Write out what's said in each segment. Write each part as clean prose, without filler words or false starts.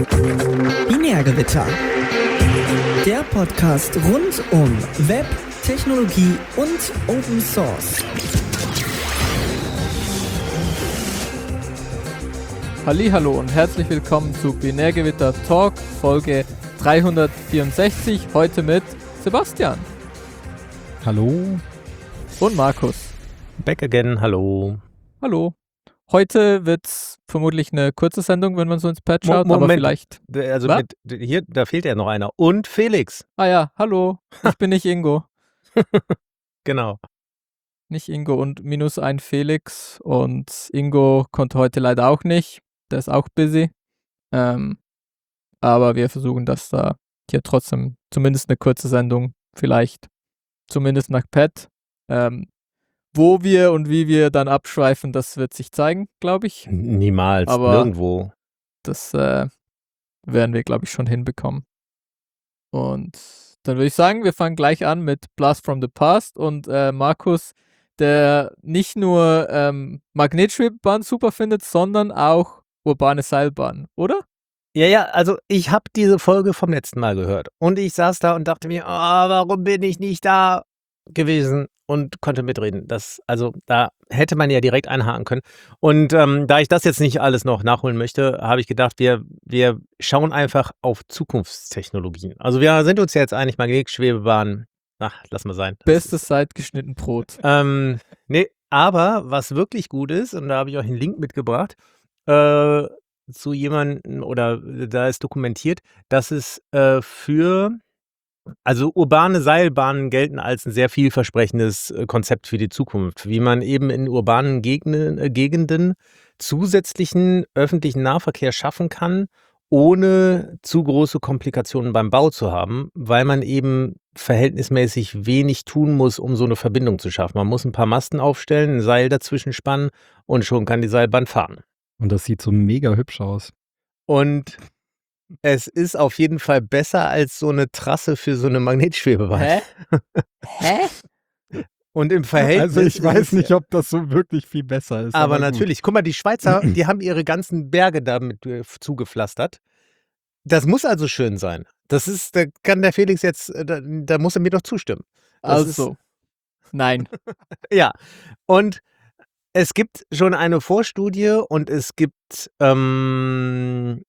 Binärgewitter. Der Podcast rund um Web, Technologie und Open Source. Hallihallo und herzlich willkommen zu Binärgewitter Talk, Folge 364, heute mit Sebastian. Hallo. Und Markus. Back again, hallo. Hallo. Heute wird's vermutlich eine kurze Sendung, wenn man so ins Pad schaut, aber vielleicht... Also hier, da fehlt ja noch einer. Und Felix. Ah ja, hallo. Ich bin nicht Ingo. Genau. Nicht Ingo und -1 Felix. Und Ingo konnte heute leider auch nicht. Der ist auch busy. Aber wir versuchen, dass da hier trotzdem zumindest eine kurze Sendung vielleicht zumindest nach Pad. Wo wir und wie wir dann abschweifen, das wird sich zeigen, glaube ich. Niemals, aber nirgendwo. Das werden wir, glaube ich, schon hinbekommen. Und dann würde ich sagen, wir fangen gleich an mit Blast from the Past und Markus, der nicht nur Magnetschwebebahn super findet, sondern auch urbane Seilbahn, oder? Ja, also ich habe diese Folge vom letzten Mal gehört und ich saß da und dachte mir, warum bin ich nicht da gewesen und konnte mitreden. Da hätte man ja direkt einhaken können. Und da ich das jetzt nicht alles noch nachholen möchte, habe ich gedacht, wir schauen einfach auf Zukunftstechnologien. Also wir sind uns ja jetzt einig, Magnetschwebebahn, lass mal sein. Bestes Seitgeschnitten Brot. Nee, aber was wirklich gut ist, und da habe ich euch einen Link mitgebracht, zu jemandem, oder da ist dokumentiert, dass es also urbane Seilbahnen gelten als ein sehr vielversprechendes Konzept für die Zukunft, wie man eben in urbanen Gegenden zusätzlichen öffentlichen Nahverkehr schaffen kann, ohne zu große Komplikationen beim Bau zu haben, weil man eben verhältnismäßig wenig tun muss, um so eine Verbindung zu schaffen. Man muss ein paar Masten aufstellen, ein Seil dazwischen spannen und schon kann die Seilbahn fahren. Und das sieht so mega hübsch aus. Und es ist auf jeden Fall besser als so eine Trasse für so eine Magnetschwebebahn. Hä? Und im Verhältnis... Also ich weiß nicht, ob das so wirklich viel besser ist. Aber natürlich. Guck mal, die Schweizer, die haben ihre ganzen Berge damit zugepflastert. Das muss also schön sein. Da kann der Felix jetzt, da muss er mir doch zustimmen. Nein. Ja, und es gibt schon eine Vorstudie und es gibt schon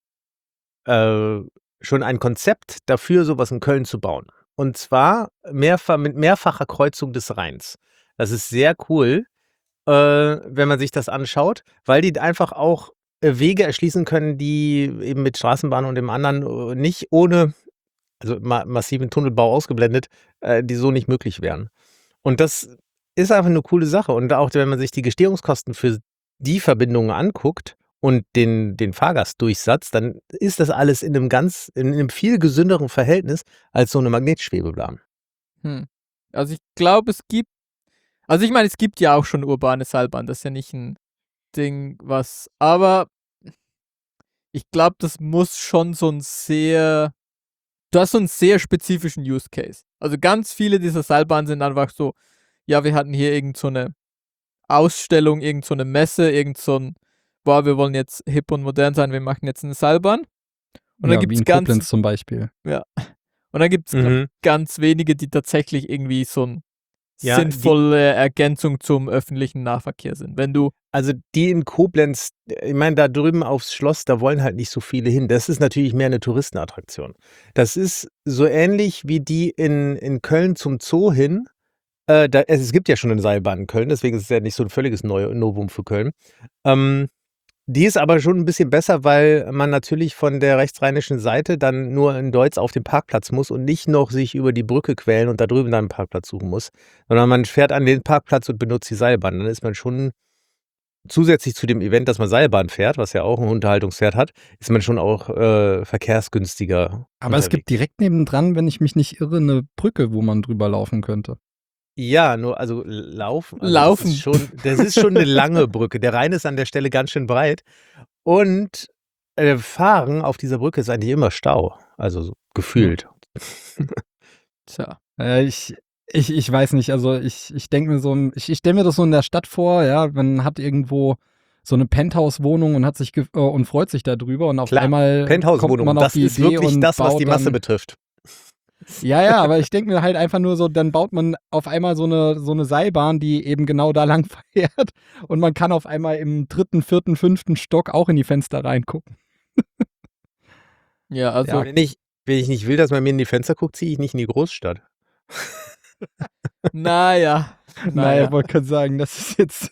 ein Konzept dafür, sowas in Köln zu bauen. Und zwar mit mehrfacher Kreuzung des Rheins. Das ist sehr cool, wenn man sich das anschaut, weil die einfach auch Wege erschließen können, die eben mit Straßenbahn und dem anderen nicht ohne, also massiven Tunnelbau ausgeblendet, die so nicht möglich wären. Und das ist einfach eine coole Sache. Und auch wenn man sich die Gestehungskosten für die Verbindungen anguckt und den Fahrgastdurchsatz, dann ist das alles in einem viel gesünderen Verhältnis als so eine Magnetschwebebahn. Also ich glaube, es gibt ja auch schon urbane Seilbahn, das ist ja nicht ein Ding, aber ich glaube, das muss schon du hast so einen sehr spezifischen Use Case. Also ganz viele dieser Seilbahnen sind einfach so, ja, wir hatten hier irgend so eine Ausstellung, irgend so eine Messe, wir wollen jetzt hip und modern sein, wir machen jetzt eine Seilbahn. Und dann gibt's Koblenz zum Beispiel. Ja. Und dann gibt es ganz wenige, die tatsächlich irgendwie so eine sinnvolle Ergänzung zum öffentlichen Nahverkehr sind. Also die in Koblenz, ich meine, da drüben aufs Schloss, da wollen halt nicht so viele hin. Das ist natürlich mehr eine Touristenattraktion. Das ist so ähnlich wie die in Köln zum Zoo hin. Es gibt ja schon eine Seilbahn in Köln, deswegen ist es ja nicht so ein völliges Novum für Köln. Die ist aber schon ein bisschen besser, weil man natürlich von der rechtsrheinischen Seite dann nur in Deutz auf den Parkplatz muss und nicht noch sich über die Brücke quälen und da drüben dann einen Parkplatz suchen muss, sondern man fährt an den Parkplatz und benutzt die Seilbahn. Dann ist man schon zusätzlich zu dem Event, dass man Seilbahn fährt, was ja auch ein Unterhaltungswert hat, ist man schon auch verkehrsgünstiger. Aber es gibt direkt nebendran, wenn ich mich nicht irre, eine Brücke, wo man drüber laufen könnte. Ja, nur, also laufen. Laufen. Das ist schon eine lange Brücke. Der Rhein ist an der Stelle ganz schön breit. Und Fahren auf dieser Brücke ist eigentlich immer Stau. Also so gefühlt. Tja. Ich weiß nicht, also ich denke mir ich stelle mir das so in der Stadt vor, ja, man hat irgendwo so eine Penthouse-Wohnung und hat sich und freut sich darüber und auf Klar, einmal kommt Penthouse-Wohnung, man auf das die ist Idee wirklich und das, was baut die Masse dann, betrifft. ja, aber ich denke mir halt einfach nur so, dann baut man auf einmal so eine Seilbahn, die eben genau da lang fährt und man kann auf einmal im 3., 4., 5. Stock auch in die Fenster reingucken. Ja, also, Wenn ich nicht will, dass man mir in die Fenster guckt, ziehe ich nicht in die Großstadt. naja. Naja, wollte gerade sagen, das ist jetzt.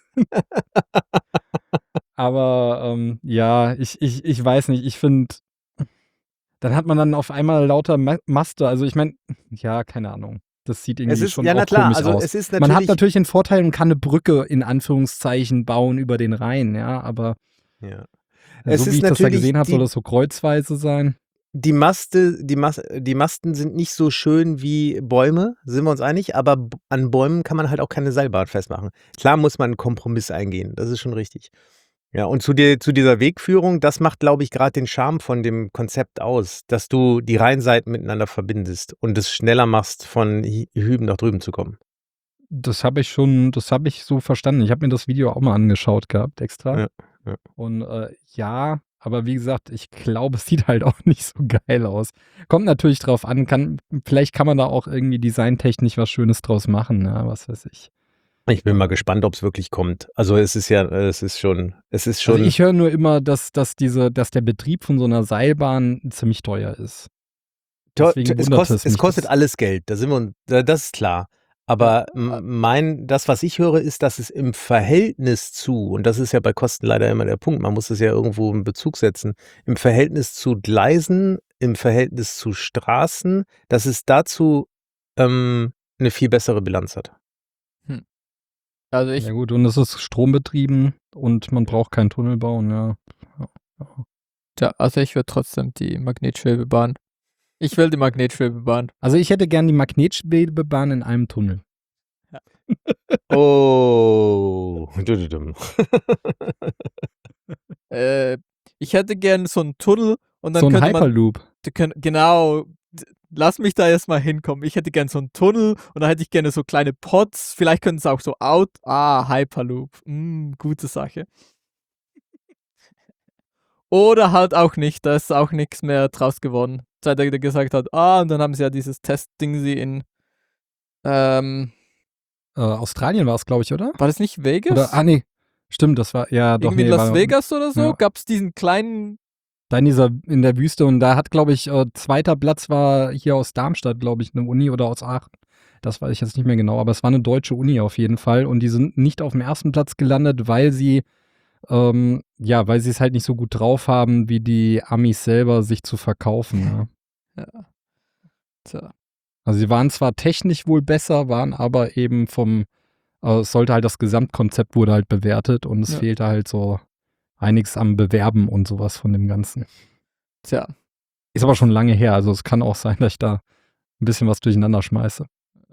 Aber ja, ich weiß nicht, ich finde, dann hat man dann auf einmal lauter Maste. Also ich meine, ja, keine Ahnung. Das sieht irgendwie schon auch komisch aus. Es ist Man hat natürlich den Vorteil und kann eine Brücke in Anführungszeichen bauen über den Rhein, ja, aber ja. so wie ich das da gesehen habe, soll das so kreuzweise sein. Die Masten sind nicht so schön wie Bäume, sind wir uns einig, aber an Bäumen kann man halt auch keine Seilbahn festmachen. Klar muss man einen Kompromiss eingehen, das ist schon richtig. Ja, und zu dieser Wegführung, das macht, glaube ich, gerade den Charme von dem Konzept aus, dass du die Rheinseiten miteinander verbindest und es schneller machst, von hüben nach drüben zu kommen. Das habe ich so verstanden. Ich habe mir das Video auch mal angeschaut gehabt, extra. Ja. Und ja, aber wie gesagt, ich glaube, es sieht halt auch nicht so geil aus. Kommt natürlich drauf an, vielleicht kann man da auch irgendwie designtechnisch was Schönes draus machen, ja, was weiß ich. Ich bin mal gespannt, ob es wirklich kommt. Also es ist schon. Also ich höre nur immer, dass der Betrieb von so einer Seilbahn ziemlich teuer ist. Es kostet alles Geld, das ist klar. Aber das, was ich höre, ist, dass es im Verhältnis zu, und das ist ja bei Kosten leider immer der Punkt, man muss es ja irgendwo in Bezug setzen, im Verhältnis zu Gleisen, im Verhältnis zu Straßen, dass es dazu eine viel bessere Bilanz hat. Also ja gut, und es ist strombetrieben und man braucht keinen Tunnel bauen, ja. Tja, also ich würde trotzdem die Magnetschwebebahn. Ich will die Magnetschwebebahn. Also ich hätte gern die Magnetschwebebahn in einem Tunnel. Ja. Oh. Ich hätte gern so einen Tunnel und dann so ein könnte Hyperloop. Genau, lass mich da erstmal hinkommen. Ich hätte gern so einen Tunnel und dann hätte ich gerne so kleine Pods. Vielleicht können es auch so Hyperloop. Gute Sache. Oder halt auch nicht, da ist auch nichts mehr draus geworden. Seit er gesagt hat, und dann haben sie ja dieses Testding sie in Australien war es, glaube ich, oder? War das nicht Vegas? Oder, nee, stimmt, das war, ja doch. Irgendwie Las Vegas oder so, ja. gab es diesen kleinen... Da in der Wüste und da hat, glaube ich, zweiter Platz war hier aus Darmstadt, glaube ich, eine Uni oder aus Aachen. Das weiß ich jetzt nicht mehr genau, aber es war eine deutsche Uni auf jeden Fall und die sind nicht auf dem ersten Platz gelandet, weil sie es halt nicht so gut drauf haben, wie die Amis selber sich zu verkaufen. Ja. Tja. Also sie waren zwar technisch wohl besser, waren aber eben es sollte halt das Gesamtkonzept wurde halt bewertet und es fehlte halt so einiges am Bewerben und sowas von dem Ganzen. Tja. Ist aber schon lange her, also es kann auch sein, dass ich da ein bisschen was durcheinander schmeiße.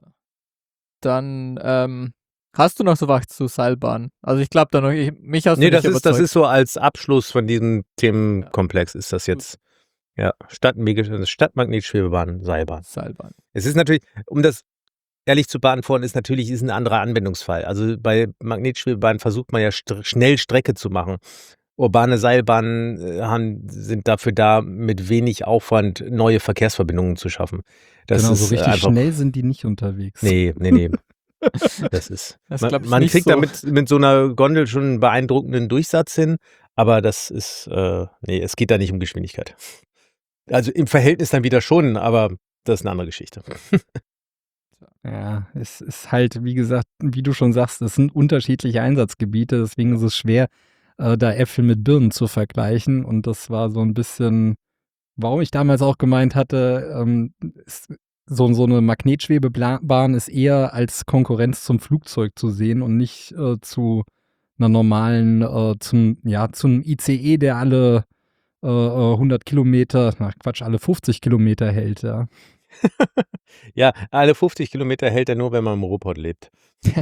Dann, hast du noch so was zu Seilbahn? Also ich glaube da noch, mich hast du nicht überzeugt. Das ist so als Abschluss von diesem Themenkomplex ist das jetzt. Ja, Stadtmagnetschwebebahn, Seilbahn. Es ist natürlich, um das ehrlich zu beantworten, ist ein anderer Anwendungsfall. Also bei Magnetschwebebahnen versucht man ja schnell Strecke zu machen. Urbane Seilbahnen sind dafür da, mit wenig Aufwand neue Verkehrsverbindungen zu schaffen. Das genau, ist so richtig schnell sind die nicht unterwegs. Nee. Das ist. Man kriegt so. da mit so einer Gondel schon einen beeindruckenden Durchsatz hin, aber das ist, es geht da nicht um Geschwindigkeit. Also im Verhältnis dann wieder schon, aber das ist eine andere Geschichte. Ja, es ist halt, wie gesagt, wie du schon sagst, es sind unterschiedliche Einsatzgebiete, deswegen ist es schwer, da Äpfel mit Birnen zu vergleichen. Und das war so ein bisschen, warum ich damals auch gemeint hatte, so eine Magnetschwebebahn ist eher als Konkurrenz zum Flugzeug zu sehen und nicht zu einer normalen, zum ICE, der alle 100 Kilometer, alle 50 Kilometer hält, ja. Ja, alle 50 Kilometer hält er nur, wenn man im Ruhrpott lebt.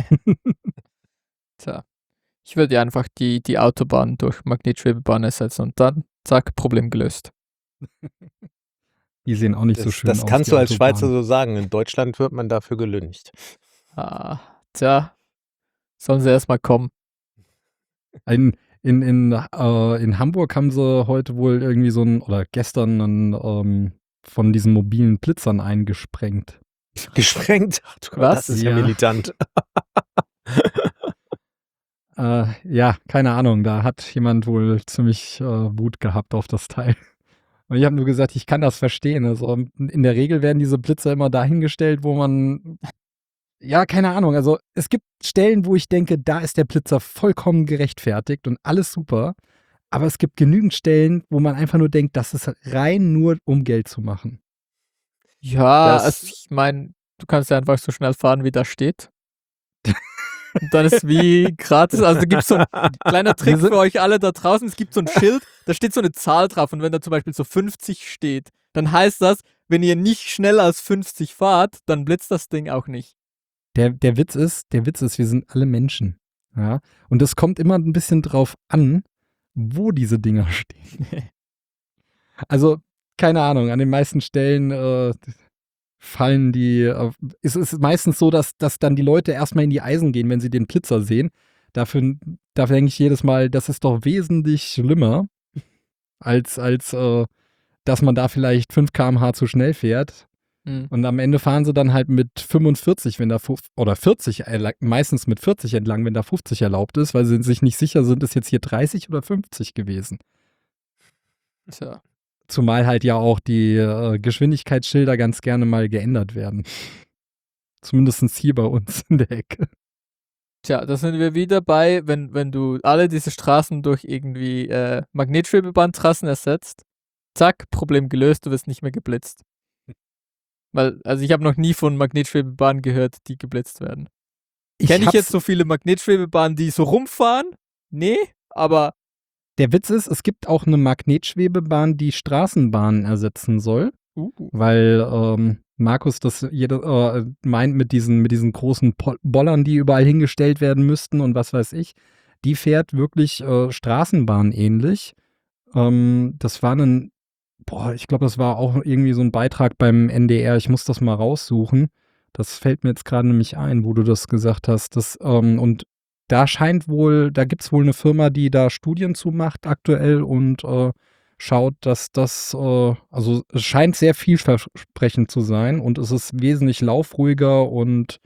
Tja. Ich würde ja einfach die Autobahn durch Magnetschwebebahn ersetzen und dann, zack, Problem gelöst. Die sehen auch nicht so schön aus. Das kannst du als Schweizer so sagen. In Deutschland wird man dafür gelüncht. Tja, sollen sie erstmal kommen. In Hamburg haben sie heute wohl irgendwie oder gestern von diesen mobilen Blitzern eingesprengt. Gesprengt? Ach du Gott, Was? das ist ja militant. Ja, keine Ahnung, da hat jemand wohl ziemlich Wut gehabt auf das Teil. Und ich habe nur gesagt, ich kann das verstehen. Also in der Regel werden diese Blitzer immer dahingestellt, wo man, ja, keine Ahnung. Also es gibt Stellen, wo ich denke, da ist der Blitzer vollkommen gerechtfertigt und alles super. Aber es gibt genügend Stellen, wo man einfach nur denkt, das ist rein nur, um Geld zu machen. Ja, Das- also ich meine, du kannst ja einfach so schnell fahren, wie da steht. Und dann ist wie gratis. Also gibt es so ein kleiner Trick für euch alle da draußen. Es gibt so ein Schild, da steht so eine Zahl drauf. Und wenn da zum Beispiel so 50 steht, dann heißt das, wenn ihr nicht schneller als 50 fahrt, dann blitzt das Ding auch nicht. Der Witz ist, wir sind alle Menschen. Ja? Und es kommt immer ein bisschen drauf an, wo diese Dinger stehen. Also, keine Ahnung, an den meisten Stellen fallen die. Es ist meistens so, dass dann die Leute erstmal in die Eisen gehen, wenn sie den Blitzer sehen. Dafür denke ich jedes Mal, das ist doch wesentlich schlimmer, als dass man da vielleicht 5 km/h zu schnell fährt. Und am Ende fahren sie dann halt mit 45, wenn da oder 40, meistens mit 40 entlang, wenn da 50 erlaubt ist, weil sie sich nicht sicher sind, ist jetzt hier 30 oder 50 gewesen. Tja. Zumal halt ja auch die Geschwindigkeitsschilder ganz gerne mal geändert werden. Zumindest hier bei uns in der Ecke. Tja, da sind wir wieder bei, wenn du alle diese Straßen durch irgendwie Magnetschwebebahntrassen ersetzt, zack, Problem gelöst, du wirst nicht mehr geblitzt. Weil, also ich habe noch nie von Magnetschwebebahnen gehört, die geblitzt werden. Kenne ich jetzt so viele Magnetschwebebahnen, die so rumfahren? Nee, aber Der Witz ist, es gibt auch eine Magnetschwebebahn, die Straßenbahnen ersetzen soll, weil Markus das meint mit diesen großen Bollern, die überall hingestellt werden müssten und was weiß ich. Die fährt wirklich Straßenbahn ähnlich. Das war ich glaube, das war auch irgendwie so ein Beitrag beim NDR. Ich muss das mal raussuchen. Das fällt mir jetzt gerade nämlich ein, wo du das gesagt hast. Und da gibt es wohl eine Firma, die da Studien zu macht aktuell und schaut, dass also es scheint sehr vielversprechend zu sein und es ist wesentlich laufruhiger und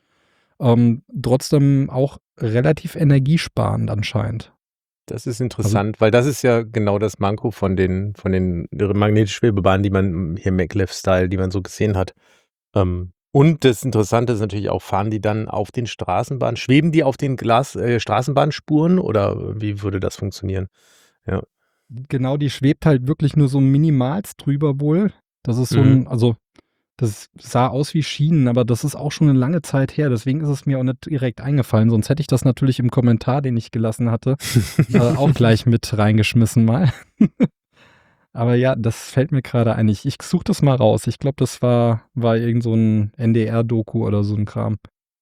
trotzdem auch relativ energiesparend anscheinend. Das ist interessant, weil das ist ja genau das Manko von den Magnetschwebebahnen, die man hier Maglev-Style, die man so gesehen hat. Und das Interessante ist natürlich auch, fahren die dann auf den Straßenbahnen, schweben die auf den Straßenbahnspuren oder wie würde das funktionieren? Ja. Genau, die schwebt halt wirklich nur so minimalst drüber wohl. Das ist also das sah aus wie Schienen, aber das ist auch schon eine lange Zeit her. Deswegen ist es mir auch nicht direkt eingefallen. Sonst hätte ich das natürlich im Kommentar, den ich gelassen hatte, auch gleich mit reingeschmissen mal. Aber ja, das fällt mir gerade ein. Ich suche das mal raus. Ich glaube, das war irgend so ein NDR-Doku oder so ein Kram.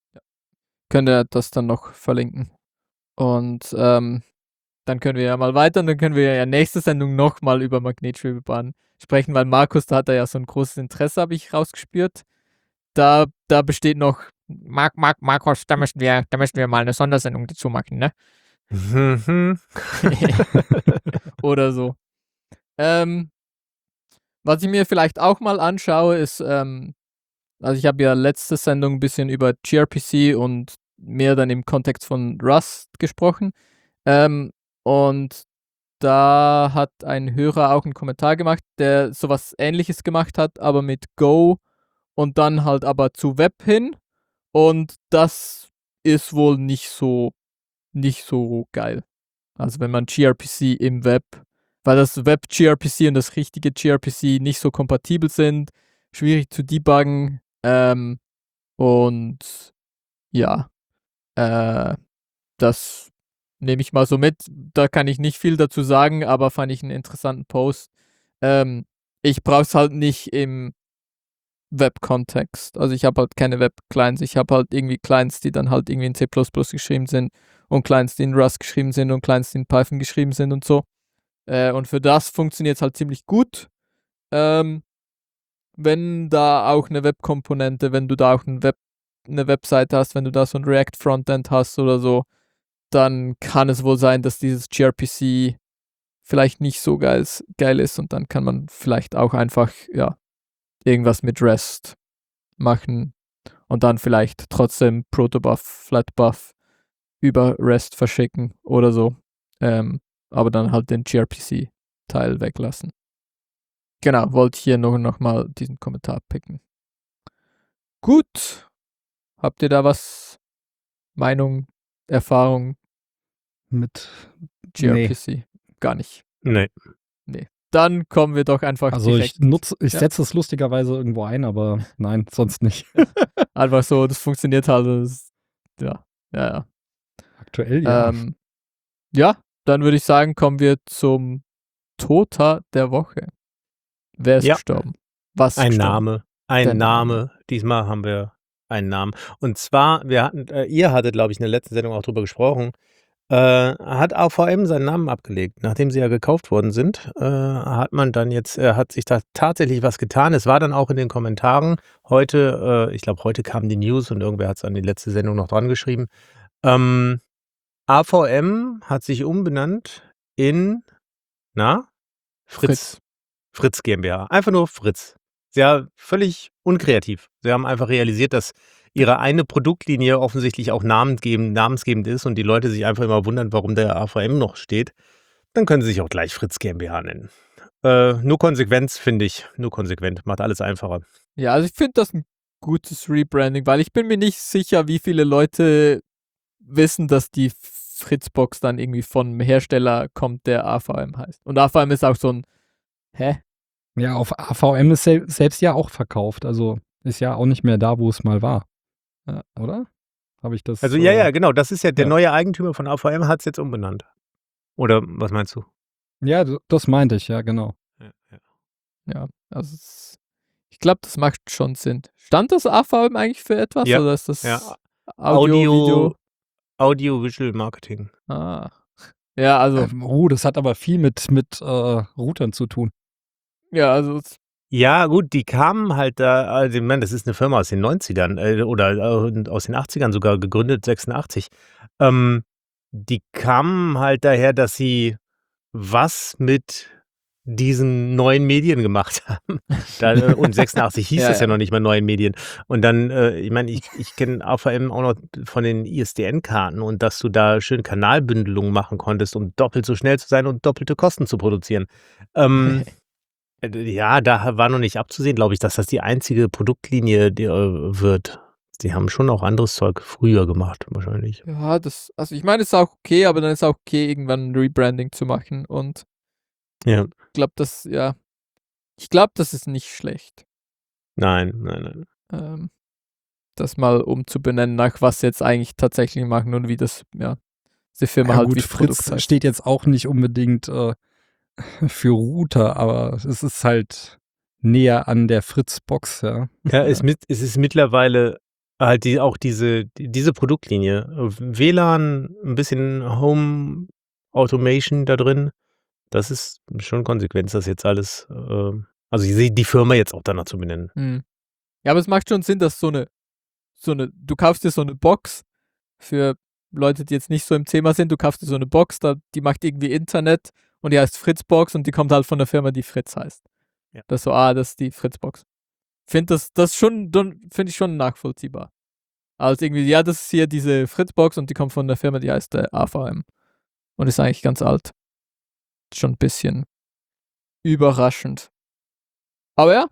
könnt ihr das dann noch verlinken. Und dann können wir ja mal weiter und dann können wir ja nächste Sendung nochmal über Magnetschwebebahnen sprechen, weil Markus, da hat er ja so ein großes Interesse, habe ich rausgespürt. Da besteht noch, Markus, da müssen wir mal eine Sondersendung dazu machen, ne? Oder so. Was ich mir vielleicht auch mal anschaue, ist, also ich habe ja letzte Sendung ein bisschen über gRPC und mehr dann im Kontext von Rust gesprochen. Und da hat ein Hörer auch einen Kommentar gemacht, der sowas Ähnliches gemacht hat, aber mit Go und dann halt aber zu Web hin. Und das ist wohl nicht so geil. Also wenn man gRPC im Web, weil das Web gRPC und das richtige gRPC nicht so kompatibel sind, schwierig zu debuggen. Und ja, das nehme ich mal so mit. Da kann ich nicht viel dazu sagen, aber fand ich einen interessanten Post. Ich brauche es halt nicht im Web-Kontext. Also ich habe halt keine Web-Clients. Ich habe halt irgendwie Clients, die dann halt irgendwie in C++ geschrieben sind und Clients, die in Rust geschrieben sind und Clients, die in Python geschrieben sind und so. Und für das funktioniert es halt ziemlich gut. Wenn da auch eine Web-Komponente, wenn du da auch eine Webseite hast, wenn du da so ein React-Frontend hast oder so, dann kann es wohl sein, dass dieses gRPC vielleicht nicht so geil ist und dann kann man vielleicht auch einfach, irgendwas mit REST machen und dann vielleicht trotzdem Protobuf, Flatbuf über REST verschicken oder so. Aber dann halt den gRPC-Teil weglassen. Genau, wollte ich hier noch mal diesen Kommentar picken. Gut. Habt ihr da was? Meinung, Erfahrung Mit gRPC? Gar nicht. Nee. Dann kommen wir doch einfach Also direkt. ich setze es lustigerweise irgendwo ein, aber nein, sonst nicht. Einfach so, das funktioniert halt. Ja. Aktuell ja. Dann würde ich sagen, kommen wir zum Toter der Woche. Wer ist gestorben? Was ist Ein gestorben? Name. Diesmal haben wir einen Namen. Und zwar, ihr hattet, glaube ich, in der letzten Sendung auch drüber gesprochen, hat AVM seinen Namen abgelegt. Nachdem sie ja gekauft worden sind, hat sich da tatsächlich was getan. Es war dann auch in den Kommentaren heute, ich glaube, heute kam die News und irgendwer hat es an die letzte Sendung noch dran geschrieben. AVM hat sich umbenannt in, Fritz GmbH. Einfach nur Fritz. Sehr völlig unkreativ. Sie haben einfach realisiert, dass ihre eine Produktlinie offensichtlich auch namensgebend ist und die Leute sich einfach immer wundern, warum der AVM noch steht. Dann können sie sich auch gleich Fritz GmbH nennen. Nur Konsequenz, finde ich. Nur konsequent. Macht alles einfacher. Ja, also ich finde das ein gutes Rebranding, weil ich bin mir nicht sicher, wie viele Leute wissen, dass die Fritzbox dann irgendwie von einem Hersteller kommt, der AVM heißt. Und AVM ist auch so ein Ja, auf AVM ist selbst ja auch verkauft. Also ist ja auch nicht mehr da, wo es mal war. Ja, oder? Habe ich das? Also ja, genau. Das ist ja der neue Eigentümer von AVM, hat es jetzt umbenannt. Oder was meinst du? Ja, das meinte ich, ja, genau. Ja, also ich glaube, das macht schon Sinn. Stand das AVM eigentlich für etwas? Ja. Oder ist das Audio, Visual Marketing. Ah. Ja, also. Das hat aber viel mit Routern zu tun. Ja, also. Ja, gut, die kamen halt da, also ich meine, das ist eine Firma aus den 90ern oder aus den 80ern sogar, gegründet 86. Die kamen halt daher, dass sie was mit diesen neuen Medien gemacht haben. Und 86 hieß das ja noch nicht mal neuen Medien. Und dann, ich meine, ich kenne AVM auch noch von den ISDN-Karten und dass du da schön Kanalbündelungen machen konntest, um doppelt so schnell zu sein und doppelte Kosten zu produzieren. Ja, da war noch nicht abzusehen, glaube ich, dass das die einzige Produktlinie wird. Die haben schon auch anderes Zeug früher gemacht, wahrscheinlich. Ja, also ich meine, es ist auch okay, aber dann ist auch okay, irgendwann ein Rebranding zu machen. Und ja. Ich glaube, das ist nicht schlecht. Nein. Das mal umzubenennen, nach was jetzt eigentlich tatsächlich machen und wie das, die Firma halt gut, wie Fritz steht jetzt auch nicht unbedingt für Router, aber es ist halt näher an der Fritz-Box, ja. Ja, es ist mittlerweile halt auch diese Produktlinie. WLAN, ein bisschen Home Automation da drin. Das ist schon Konsequenz, das jetzt alles, also die Firma jetzt auch danach zu benennen. Ja, aber es macht schon Sinn, dass du kaufst dir so eine Box für Leute, die jetzt nicht so im Thema sind, du kaufst dir so eine Box, die macht irgendwie Internet und die heißt Fritzbox und die kommt halt von der Firma, die Fritz heißt. Ja. Das ist so, das ist die Fritzbox. Finde ich schon nachvollziehbar. Also irgendwie, das ist hier diese Fritzbox und die kommt von der Firma, die heißt AVM. Und ist eigentlich ganz alt. Schon ein bisschen überraschend. Aber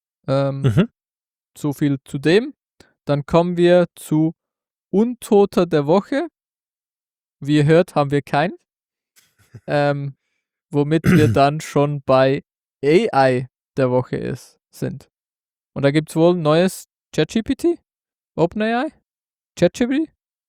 so viel zu dem. Dann kommen wir zu Untoter der Woche. Wie ihr hört, haben wir keinen. Womit wir dann schon bei AI der Woche sind. Und da gibt es wohl ein neues ChatGPT? OpenAI? ChatGPT?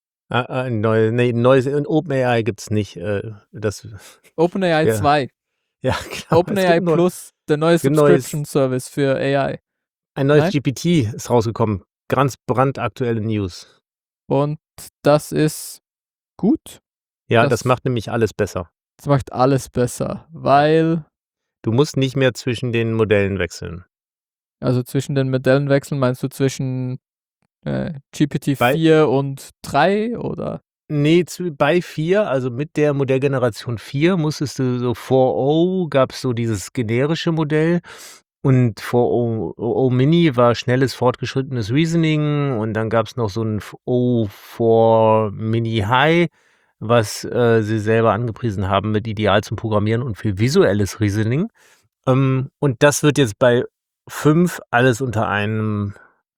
Neues in OpenAI gibt es nicht. OpenAI 2. Ja, klar. OpenAI Plus, der neue Subscription-Service für AI. Ein neues GPT ist rausgekommen. Ganz brandaktuelle News. Und das ist gut. Ja, das macht nämlich alles besser. Das macht alles besser, weil... Du musst nicht mehr zwischen den Modellen wechseln. Also zwischen den Modellen wechseln, meinst du zwischen GPT-4 und 3 oder? Nee, bei 4, also mit der Modellgeneration 4 musstest du so 4.0 gab es so dieses generische Modell und 4.0 Mini war schnelles, fortgeschrittenes Reasoning und dann gab es noch so ein 4 Mini High, was sie selber angepriesen haben mit Ideal zum Programmieren und für visuelles Reasoning. Und das wird jetzt bei 5 alles unter einem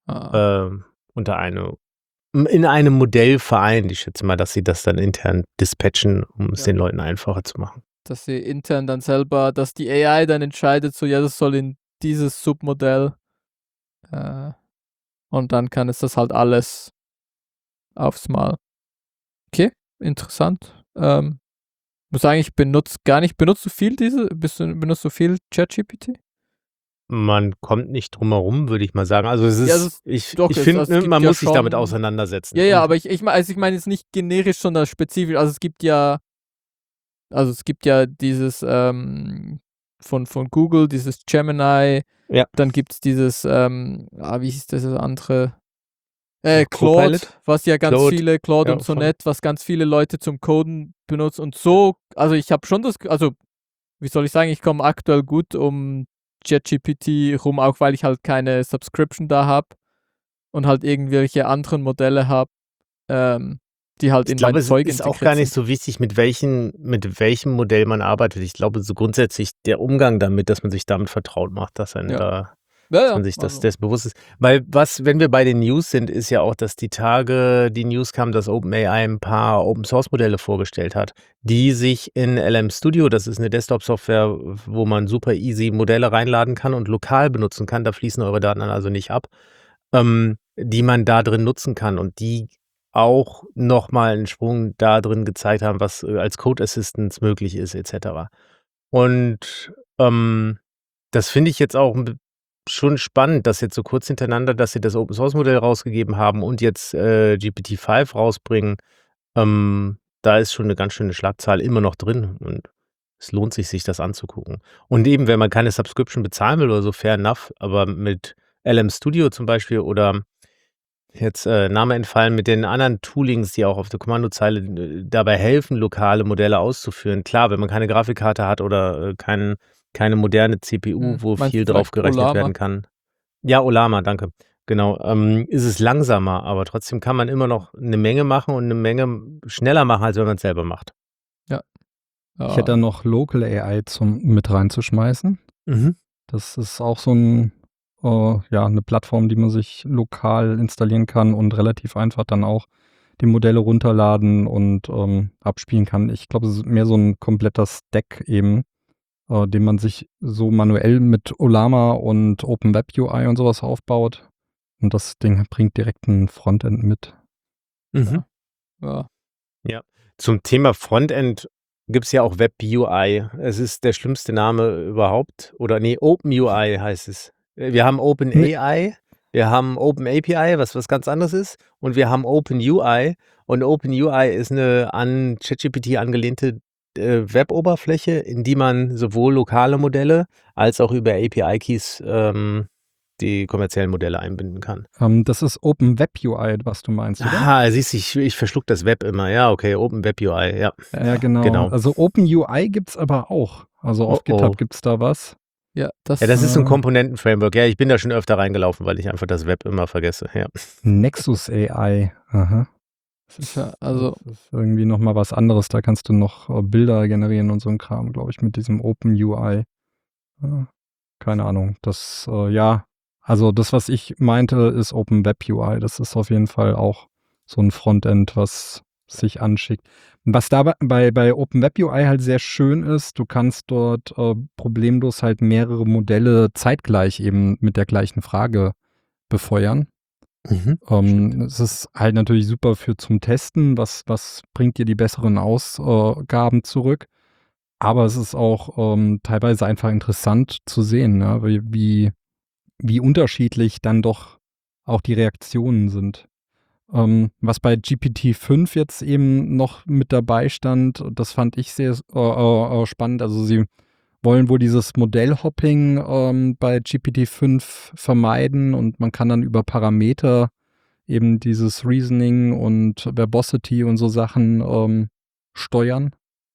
in einem Modell vereint. Ich schätze mal, dass sie das dann intern dispatchen, um es den Leuten einfacher zu machen. Dass sie intern dann selber, dass die AI dann entscheidet, so ja, das soll in dieses Submodell und dann kann es das halt alles aufs Mal. Okay, interessant. Muss sagen, benutzt du viel benutzt du viel ChatGPT? Man kommt nicht drum herum, würde ich mal sagen. Also es ist, ich es finde, man ja muss sich damit schon- auseinandersetzen. Ja, Und aber ich meine jetzt nicht generisch, sondern spezifisch. Also es gibt ja dieses von Google, dieses Gemini. Ja. Dann gibt es dieses, wie hieß das andere? Claude, Copilot? was ja ganz Claude, viele, Claude ja, und Sonnet, was ganz viele Leute zum Coden benutzen. Und so, also ich habe schon wie soll ich sagen, ich komme aktuell gut um ChatGPT rum, auch weil ich halt keine Subscription da habe und halt irgendwelche anderen Modelle habe, die halt Ich in glaube, mein es Zeug ist auch integriert gar nicht sind. so wichtig, mit welchem Modell man arbeitet. Ich glaube, so grundsätzlich der Umgang damit, dass man sich damit vertraut macht, dass man sich das bewusst ist. Weil wenn wir bei den News sind, ist ja auch, dass die News kam, dass OpenAI ein paar Open-Source-Modelle vorgestellt hat, die sich in LM Studio, das ist eine Desktop-Software, wo man super easy Modelle reinladen kann und lokal benutzen kann, da fließen eure Daten dann also nicht ab, die man da drin nutzen kann und die auch nochmal einen Sprung da drin gezeigt haben, was als Code Assistance möglich ist, etc. Und das finde ich jetzt auch schon spannend, dass jetzt so kurz hintereinander, dass sie das Open-Source-Modell rausgegeben haben und jetzt GPT-5 rausbringen. Da ist schon eine ganz schöne Schlagzahl immer noch drin und es lohnt sich das anzugucken. Und eben, wenn man keine Subscription bezahlen will oder so, fair enough, aber mit LM Studio zum Beispiel oder jetzt Name entfallen, mit den anderen Toolings, die auch auf der Kommandozeile dabei helfen, lokale Modelle auszuführen. Klar, wenn man keine Grafikkarte hat oder keine moderne CPU, wo Meinst viel du drauf vielleicht gerechnet Ollama? werden kann. Ja, Ollama, danke. Genau. Ist es langsamer, aber trotzdem kann man immer noch eine Menge machen und eine Menge schneller machen, als wenn man es selber macht. Ich hätte da noch Local AI mit reinzuschmeißen. Mhm. Das ist auch so eine Plattform, die man sich lokal installieren kann und relativ einfach dann auch die Modelle runterladen und abspielen kann. Ich glaube, es ist mehr so ein kompletter Stack eben, den man sich so manuell mit Ollama und OpenWebUI und sowas aufbaut. Und das Ding bringt direkt ein Frontend mit. Mhm. Ja. Zum Thema Frontend gibt es ja auch WebUI. Es ist der schlimmste Name überhaupt. Oder nee, OpenUI heißt es. Wir haben OpenAI, wir haben OpenAPI, was ganz anderes ist. Und wir haben OpenUI. Und OpenUI ist eine an ChatGPT angelehnte Web-Oberfläche, in die man sowohl lokale Modelle als auch über API-Keys die kommerziellen Modelle einbinden kann. Das ist OpenWebUI, was du meinst, oder? Ah, siehst du, ich verschluck das Web immer. Ja, okay, OpenWebUI, ja. Ja, genau. Also OpenUI gibt es aber auch. Also auf GitHub gibt es da was. Ja, das ist so ein Komponenten-Framework. Ja, ich bin da schon öfter reingelaufen, weil ich einfach das Web immer vergesse. Ja. Nexus AI. Aha. Das ist irgendwie nochmal was anderes. Da kannst du noch Bilder generieren und so ein Kram, glaube ich, mit diesem OpenUI. Keine Ahnung. Also das, was ich meinte, ist OpenWebUI. Das ist auf jeden Fall auch so ein Frontend, was sich anschickt. Was da bei OpenWebUI halt sehr schön ist, du kannst dort problemlos halt mehrere Modelle zeitgleich eben mit der gleichen Frage befeuern. Es ist halt natürlich super zum Testen, was bringt dir die besseren Ausgaben zurück. Aber es ist auch teilweise einfach interessant zu sehen, ne? Wie unterschiedlich dann doch auch die Reaktionen sind. Was bei GPT-5 jetzt eben noch mit dabei stand, das fand ich sehr spannend. Also sie wollen wohl dieses Modellhopping bei GPT-5 vermeiden und man kann dann über Parameter eben dieses Reasoning und Verbosity und so Sachen steuern.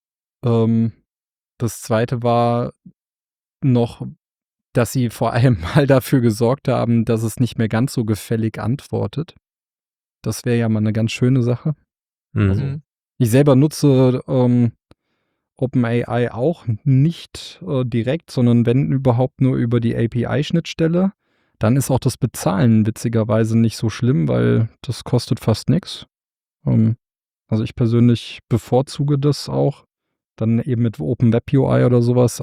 Das zweite war noch, dass sie vor allem mal dafür gesorgt haben, dass es nicht mehr ganz so gefällig antwortet. Das wäre ja mal eine ganz schöne Sache. Also, Mhm. ich selber nutze OpenAI auch nicht direkt, sondern wenn überhaupt nur über die API-Schnittstelle. Dann ist auch das Bezahlen witzigerweise nicht so schlimm, weil das kostet fast nichts. Also ich persönlich bevorzuge das auch. Dann eben mit OpenWebUI oder sowas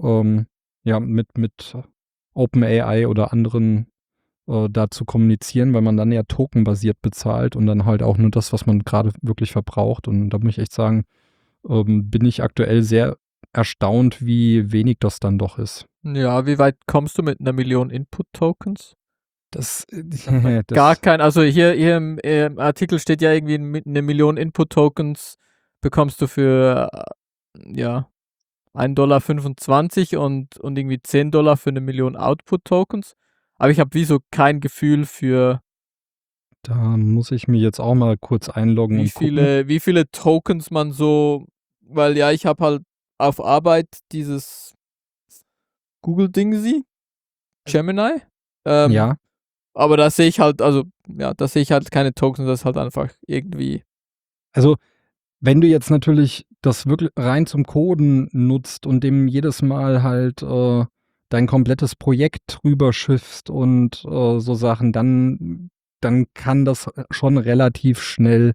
mit OpenAI oder anderen da zu kommunizieren, weil man dann ja tokenbasiert bezahlt und dann halt auch nur das, was man gerade wirklich verbraucht. Und da muss ich echt sagen, bin ich aktuell sehr erstaunt, wie wenig das dann doch ist. Ja, wie weit kommst du mit 1 Million Das, Input-Tokens? das Gar kein, also hier im Artikel steht ja irgendwie mit 1 Million Input-Tokens bekommst du für ja, $1,25 und irgendwie $10 für 1 Million Output-Tokens. Aber ich habe wie so kein Gefühl für Da muss ich mich jetzt auch mal kurz einloggen und gucken. wie viele Tokens man so, weil ja, ich habe halt auf Arbeit dieses Google-Dingsi, Gemini. Ja, Aber da sehe ich halt, also ja, da sehe ich halt keine Tokens, das ist halt einfach irgendwie. also wenn du jetzt natürlich das wirklich rein zum Coden nutzt und dem jedes Mal halt dein komplettes Projekt drüber schiffst und so Sachen, dann kann das schon relativ schnell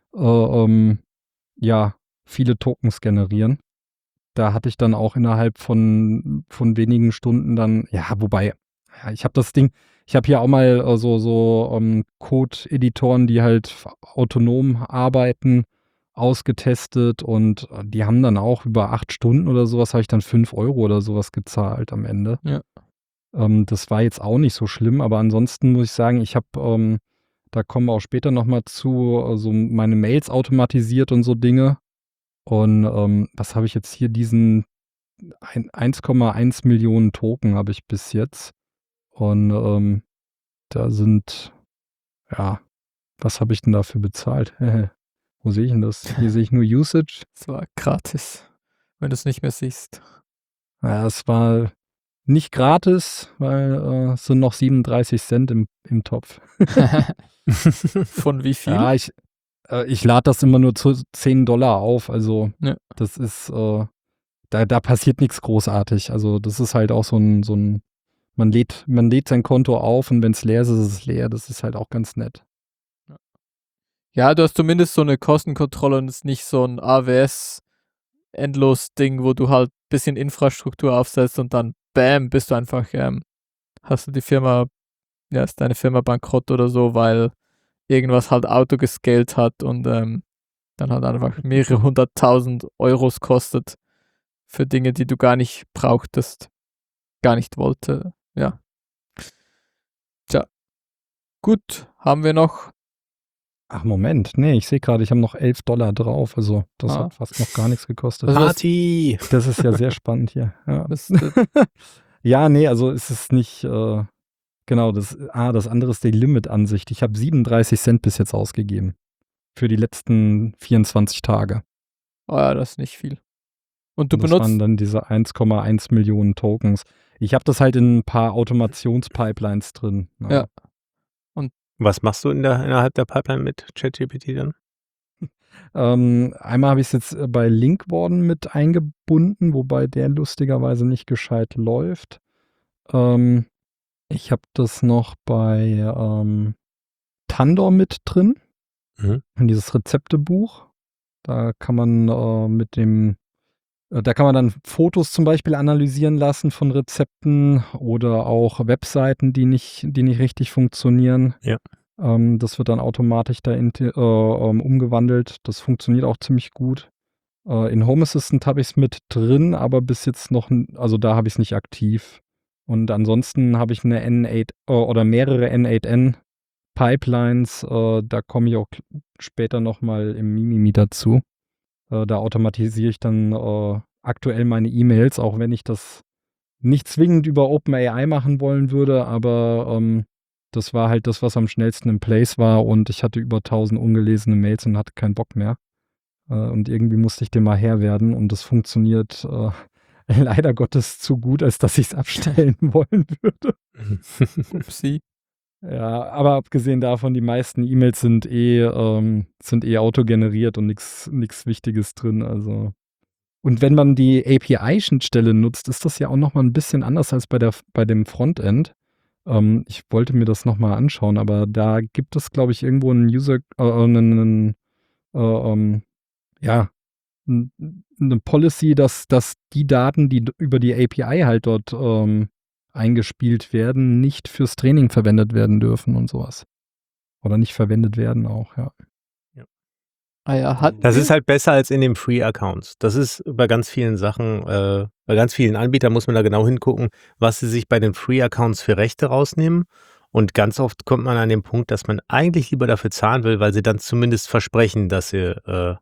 viele Tokens generieren. Da hatte ich dann auch innerhalb von wenigen Stunden dann, ja, wobei, ja, ich habe hier auch mal so Code-Editoren, die halt autonom arbeiten, ausgetestet und die haben dann auch über 8 Stunden oder sowas, habe ich dann 5 € oder sowas gezahlt am Ende. Ja. Das war jetzt auch nicht so schlimm, aber ansonsten muss ich sagen, ich habe, da kommen wir auch später nochmal zu, also meine Mails automatisiert und so Dinge. Und was habe ich jetzt hier? Diesen 1,1 Millionen Token habe ich bis jetzt. Und da sind, ja, was habe ich denn dafür bezahlt? Wo sehe ich denn das? Hier sehe ich nur Usage. Es war gratis, wenn du es nicht mehr siehst. Ja, es war nicht gratis, weil es sind noch 37 Cent im Topf. Von wie viel? Ja, ich lade das immer nur zu $10 auf. Also Ja. das ist, da passiert nichts großartig. Also das ist halt auch so ein man lädt sein Konto auf und wenn es leer ist, ist es leer. Das ist halt auch ganz nett. Ja, du hast zumindest so eine Kostenkontrolle und es ist nicht so ein AWS-Endlos-Ding, wo du halt ein bisschen Infrastruktur aufsetzt und dann bam, bist du einfach, hast du die Firma, ja, ist deine Firma bankrott oder so, weil irgendwas halt Auto gescaled hat und dann halt einfach mehrere 100.000 Euros kostet für Dinge, die du gar nicht brauchtest, gar nicht wollte. Ja. Tja. Gut, haben wir noch. Ach, Moment. Nee, ich sehe gerade, ich habe noch $11 drauf. Also das hat fast noch gar nichts gekostet. Also Party! Das ist ja sehr spannend hier. Ja. Das, Ja, nee, also ist es nicht, genau, das andere ist die Limit-Ansicht. Ich habe 37 Cent bis jetzt ausgegeben. Für die letzten 24 Tage. oh ja, das ist nicht viel. Und du Und das benutzt. waren dann diese 1,1 Millionen Tokens. Ich habe das halt in ein paar Automationspipelines drin. Ja. Was machst du innerhalb der Pipeline mit ChatGPT dann? Einmal habe ich es jetzt bei Linkwarden mit eingebunden, wobei der lustigerweise nicht gescheit läuft. Ich habe das noch bei Tandor mit drin, in dieses Rezeptebuch. Da kann man da kann man dann Fotos zum Beispiel analysieren lassen von Rezepten oder auch Webseiten, die nicht richtig funktionieren. Ja. Das wird dann automatisch da umgewandelt. Das funktioniert auch ziemlich gut. In Home Assistant habe ich es mit drin, aber bis jetzt noch, also da habe ich es nicht aktiv. Und ansonsten habe ich eine N8 oder mehrere N8N Pipelines. Da komme ich auch später nochmal im Mimimi dazu. Da automatisiere ich dann aktuell meine E-Mails, auch wenn ich das nicht zwingend über OpenAI machen wollen würde, aber das war halt das, was am schnellsten in Place war und ich hatte über 1000 ungelesene Mails und hatte keinen Bock mehr. Und irgendwie musste ich dem mal Herr werden und das funktioniert leider Gottes zu gut, als dass ich es abstellen wollen würde. Upsi. Ja, aber abgesehen davon, die meisten E-Mails sind autogeneriert und nichts Wichtiges drin. Also. Und wenn man die API-Schnittstelle nutzt, ist das ja auch nochmal ein bisschen anders als bei dem Frontend. Ich wollte mir das nochmal anschauen, aber da gibt es, glaube ich, irgendwo einen eine Policy, dass die Daten, die über die API halt dort eingespielt werden, nicht fürs Training verwendet werden dürfen und sowas. Oder nicht verwendet werden auch, ja. Ah ja, Das ist halt besser als in den Free-Accounts. Das ist bei ganz vielen Sachen, bei ganz vielen Anbietern muss man da genau hingucken, was sie sich bei den Free-Accounts für Rechte rausnehmen. Und ganz oft kommt man an den Punkt, dass man eigentlich lieber dafür zahlen will, weil sie dann zumindest versprechen, dass sie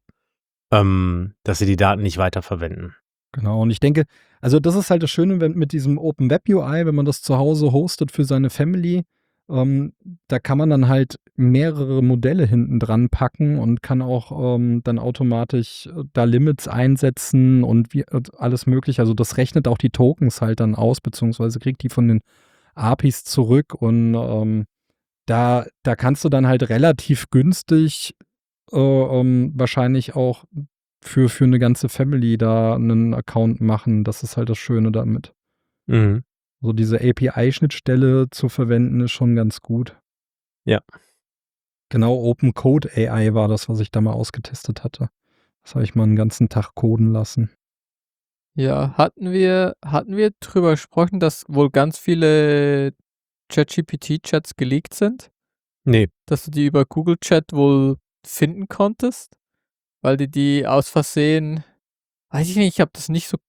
die Daten nicht weiterverwenden. Genau, und ich denke, also das ist halt das Schöne mit diesem Open Web UI, wenn man das zu Hause hostet für seine Family, da kann man dann halt mehrere Modelle hinten dran packen und kann auch dann automatisch da Limits einsetzen und alles mögliche. Also das rechnet auch die Tokens halt dann aus, beziehungsweise kriegt die von den APIs zurück und da kannst du dann halt relativ günstig wahrscheinlich auch für eine ganze Family da einen Account machen. Das ist halt das Schöne damit. Mhm. So diese API-Schnittstelle zu verwenden ist schon ganz gut. Ja. Genau, Open Code AI war das, was ich da mal ausgetestet hatte. Das habe ich mal einen ganzen Tag coden lassen. Ja, hatten wir drüber gesprochen, dass wohl ganz viele ChatGPT-Chats geleakt sind? Nee. Dass du die über Google Chat wohl finden konntest? Weil die aus Versehen, weiß ich nicht, ich habe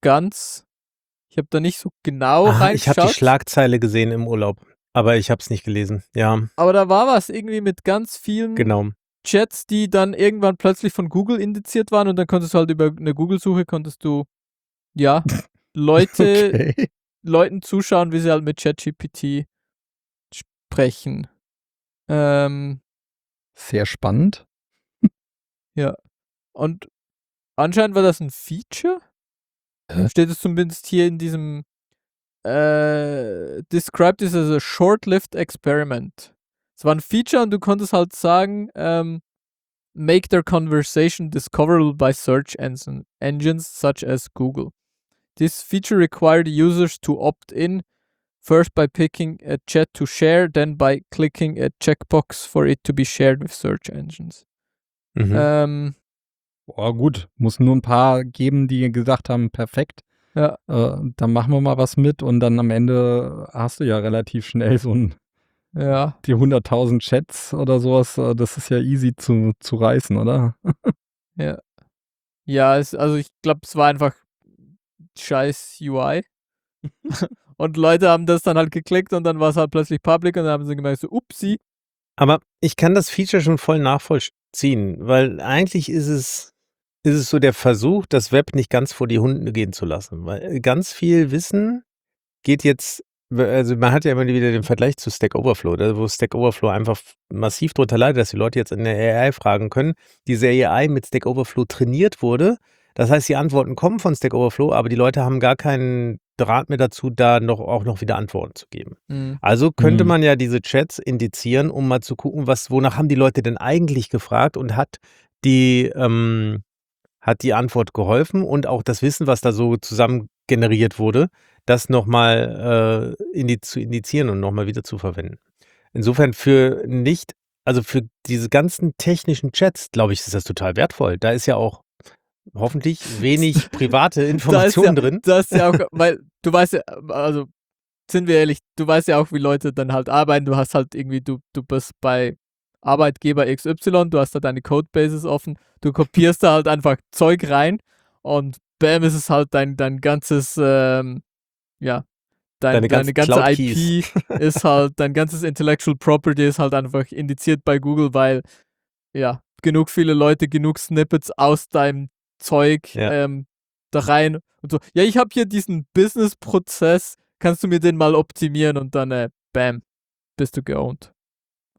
da nicht so genau Ich habe reingeschaut. die Schlagzeile gesehen im Urlaub, aber ich habe es nicht gelesen. Ja, Aber da war was irgendwie mit ganz vielen genau. Chats, die dann irgendwann plötzlich von Google indiziert waren und dann konntest du halt über eine Google-Suche Okay. Leuten zuschauen, wie sie halt mit ChatGPT sprechen. Sehr spannend. Ja. Und anscheinend war das ein Feature. Steht es zumindest hier in diesem described this as a short-lived experiment. Es war ein Feature und du konntest halt sagen, make their conversation discoverable by search engines such as Google. This feature required users to opt in, first by picking a chat to share, then by clicking a checkbox for it to be shared with search engines. Mhm. Boah, gut. Muss nur ein paar geben, die gesagt haben, perfekt. Ja. Dann machen wir mal was mit und dann am Ende hast du ja relativ schnell so die 100.000 Chats oder sowas. Das ist ja easy zu reißen, oder? Ja. Ja, also ich glaube, es war einfach scheiß UI. Und Leute haben das dann halt geklickt und dann war es halt plötzlich public und dann haben sie gemerkt, so upsi. Aber ich kann das Feature schon voll nachvollziehen, weil eigentlich ist es so der Versuch, das Web nicht ganz vor die Hunde gehen zu lassen. Weil ganz viel Wissen geht jetzt, also man hat ja immer wieder den Vergleich zu Stack Overflow, wo Stack Overflow einfach massiv drunter leidet, dass die Leute jetzt in der AI fragen können. Diese AI mit Stack Overflow trainiert wurde. Das heißt, die Antworten kommen von Stack Overflow, aber die Leute haben gar keinen Draht mehr dazu, da auch noch wieder Antworten zu geben. Mhm. Also könnte man ja diese Chats indizieren, um mal zu gucken, wonach haben die Leute denn eigentlich gefragt und hat die Antwort geholfen und auch das Wissen, was da so zusammen generiert wurde, das nochmal zu indizieren und nochmal wieder zu verwenden. Insofern für diese ganzen technischen Chats, glaube ich, ist das total wertvoll. Da ist ja auch hoffentlich wenig private Informationen drin. Das ist ja auch, weil du weißt ja, also sind wir ehrlich, du weißt ja auch, wie Leute dann halt arbeiten. Du hast halt irgendwie, du bist bei Arbeitgeber XY, du hast da deine Codebases offen, du kopierst da halt einfach Zeug rein und bam, ist es halt dein ganzes, deine ganze IP ist halt, dein ganzes Intellectual Property ist halt einfach indiziert bei Google, weil, ja, genug viele Leute, genug Snippets aus deinem Zeug da rein und so, ja, ich habe hier diesen Business-Prozess, kannst du mir den mal optimieren und dann, bam, bist du geowned.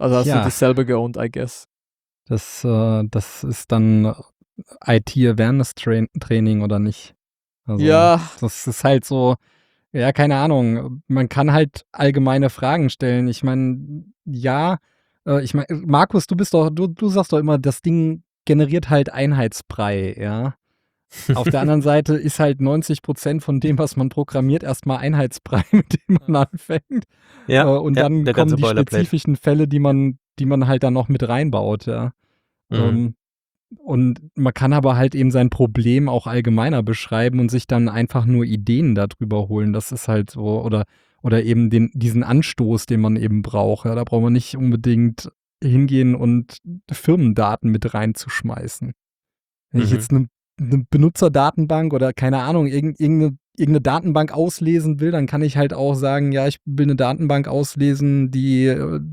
Also hast du Ja. dich selber geowned, I guess. Das ist dann IT-Awareness-Training oder nicht? Also, Ja, das ist halt so, ja, keine Ahnung. Man kann halt allgemeine Fragen stellen. Ich meine, ja, ich meine, Markus, du sagst doch immer, das Ding generiert halt Einheitsbrei, ja. Auf der anderen Seite ist halt 90% von dem, was man programmiert, erstmal Einheitsbrei, mit dem man anfängt. Und dann der kommen ganze die Boilerplate. spezifischen Fälle, die man halt dann noch mit reinbaut, ja. Mhm. Und man kann aber halt eben sein Problem auch allgemeiner beschreiben und sich dann einfach nur Ideen darüber holen. Das ist halt so, oder eben diesen Anstoß, den man eben braucht. Ja, da braucht man nicht unbedingt hingehen und Firmendaten mit reinzuschmeißen. Wenn ich jetzt eine Benutzerdatenbank oder keine Ahnung, irgendeine Datenbank auslesen will, dann kann ich halt auch sagen, ja, ich will eine Datenbank auslesen, die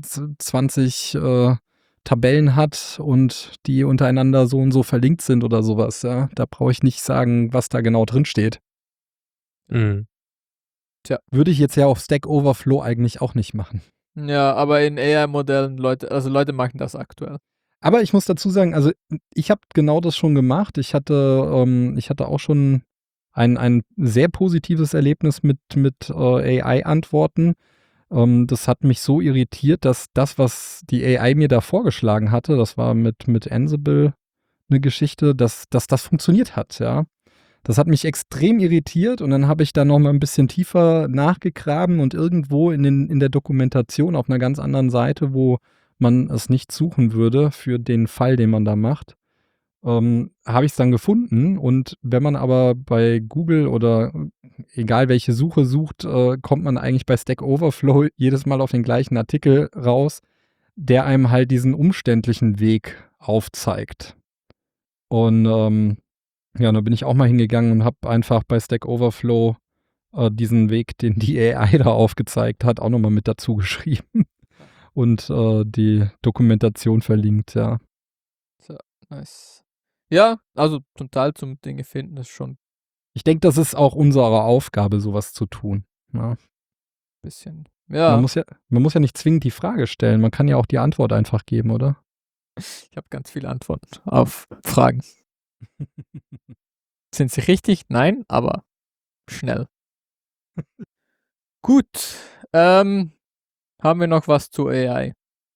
20 Tabellen hat und die untereinander so und so verlinkt sind oder sowas. Ja. Da brauche ich nicht sagen, was da genau drin steht. Mhm. Würde ich jetzt ja auf Stack Overflow eigentlich auch nicht machen. ja, aber in AI-Modellen, Leute machen das aktuell. Aber ich muss dazu sagen, also ich habe genau das schon gemacht. Ich hatte auch schon ein sehr positives Erlebnis mit AI-Antworten. Das hat mich so irritiert, dass das, was die AI mir da vorgeschlagen hatte, das war mit Ansible eine Geschichte, dass das funktioniert hat, ja. Das hat mich extrem irritiert und dann habe ich da noch mal ein bisschen tiefer nachgegraben und irgendwo in der Dokumentation auf einer ganz anderen Seite, wo man es nicht suchen würde für den Fall, den man da macht, habe ich es dann gefunden. Und wenn man aber bei Google oder egal welche Suche sucht, kommt man eigentlich bei Stack Overflow jedes Mal auf den gleichen Artikel raus, der einem halt diesen umständlichen Weg aufzeigt. Und ja, da bin ich auch mal hingegangen und habe einfach bei Stack Overflow diesen Weg, den die AI da aufgezeigt hat, auch nochmal mit dazu geschrieben und die Dokumentation verlinkt, ja. So, nice. Ja, also zum Teil zum Dinge finden ist schon ein Ich denke, das ist auch unsere Aufgabe, sowas zu tun. Ja. bisschen. Man Ja, muss ja nicht zwingend die Frage stellen, man kann ja auch die Antwort einfach geben, oder? ich habe ganz viele Antworten auf Fragen. Sind sie richtig? Nein, aber schnell. Gut. Haben wir noch was zu AI?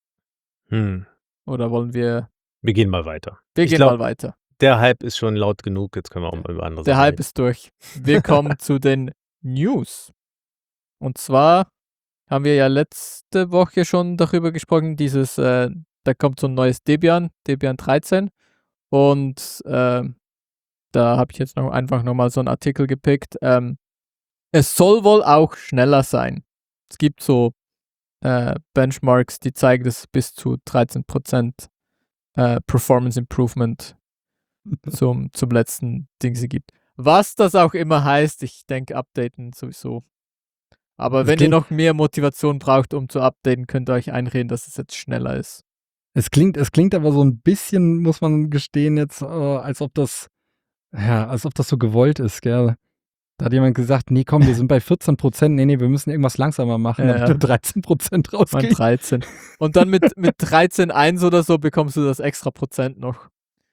Oder wollen wir. Wir gehen mal weiter. Wir Ich gehen glaub, mal weiter. Der Hype ist schon laut genug, jetzt können wir auch mal über andere Der Sachen Hype reden. ist durch. Wir kommen zu den News. Und zwar haben wir ja letzte Woche schon darüber gesprochen, da kommt so ein neues Debian 13. Und da habe ich jetzt einfach nochmal so einen Artikel gepickt. Es soll wohl auch schneller sein. Es gibt so Benchmarks, die zeigen, dass es bis zu 13% Performance Improvement zum letzten Ding sie gibt. Was das auch immer heißt, ich denke, updaten sowieso. Aber Das wenn ihr klingt- noch mehr Motivation braucht, um zu updaten, könnt ihr euch einreden, dass es jetzt schneller ist. Es klingt aber so ein bisschen, muss man gestehen, jetzt, als ob das so gewollt ist, gell? Da hat jemand gesagt, nee, komm, wir sind bei 14%, nee, wir müssen irgendwas langsamer machen, damit wir 13% Mein rausgehen. 13. Und dann mit 13,1 oder so bekommst du das extra Prozent noch.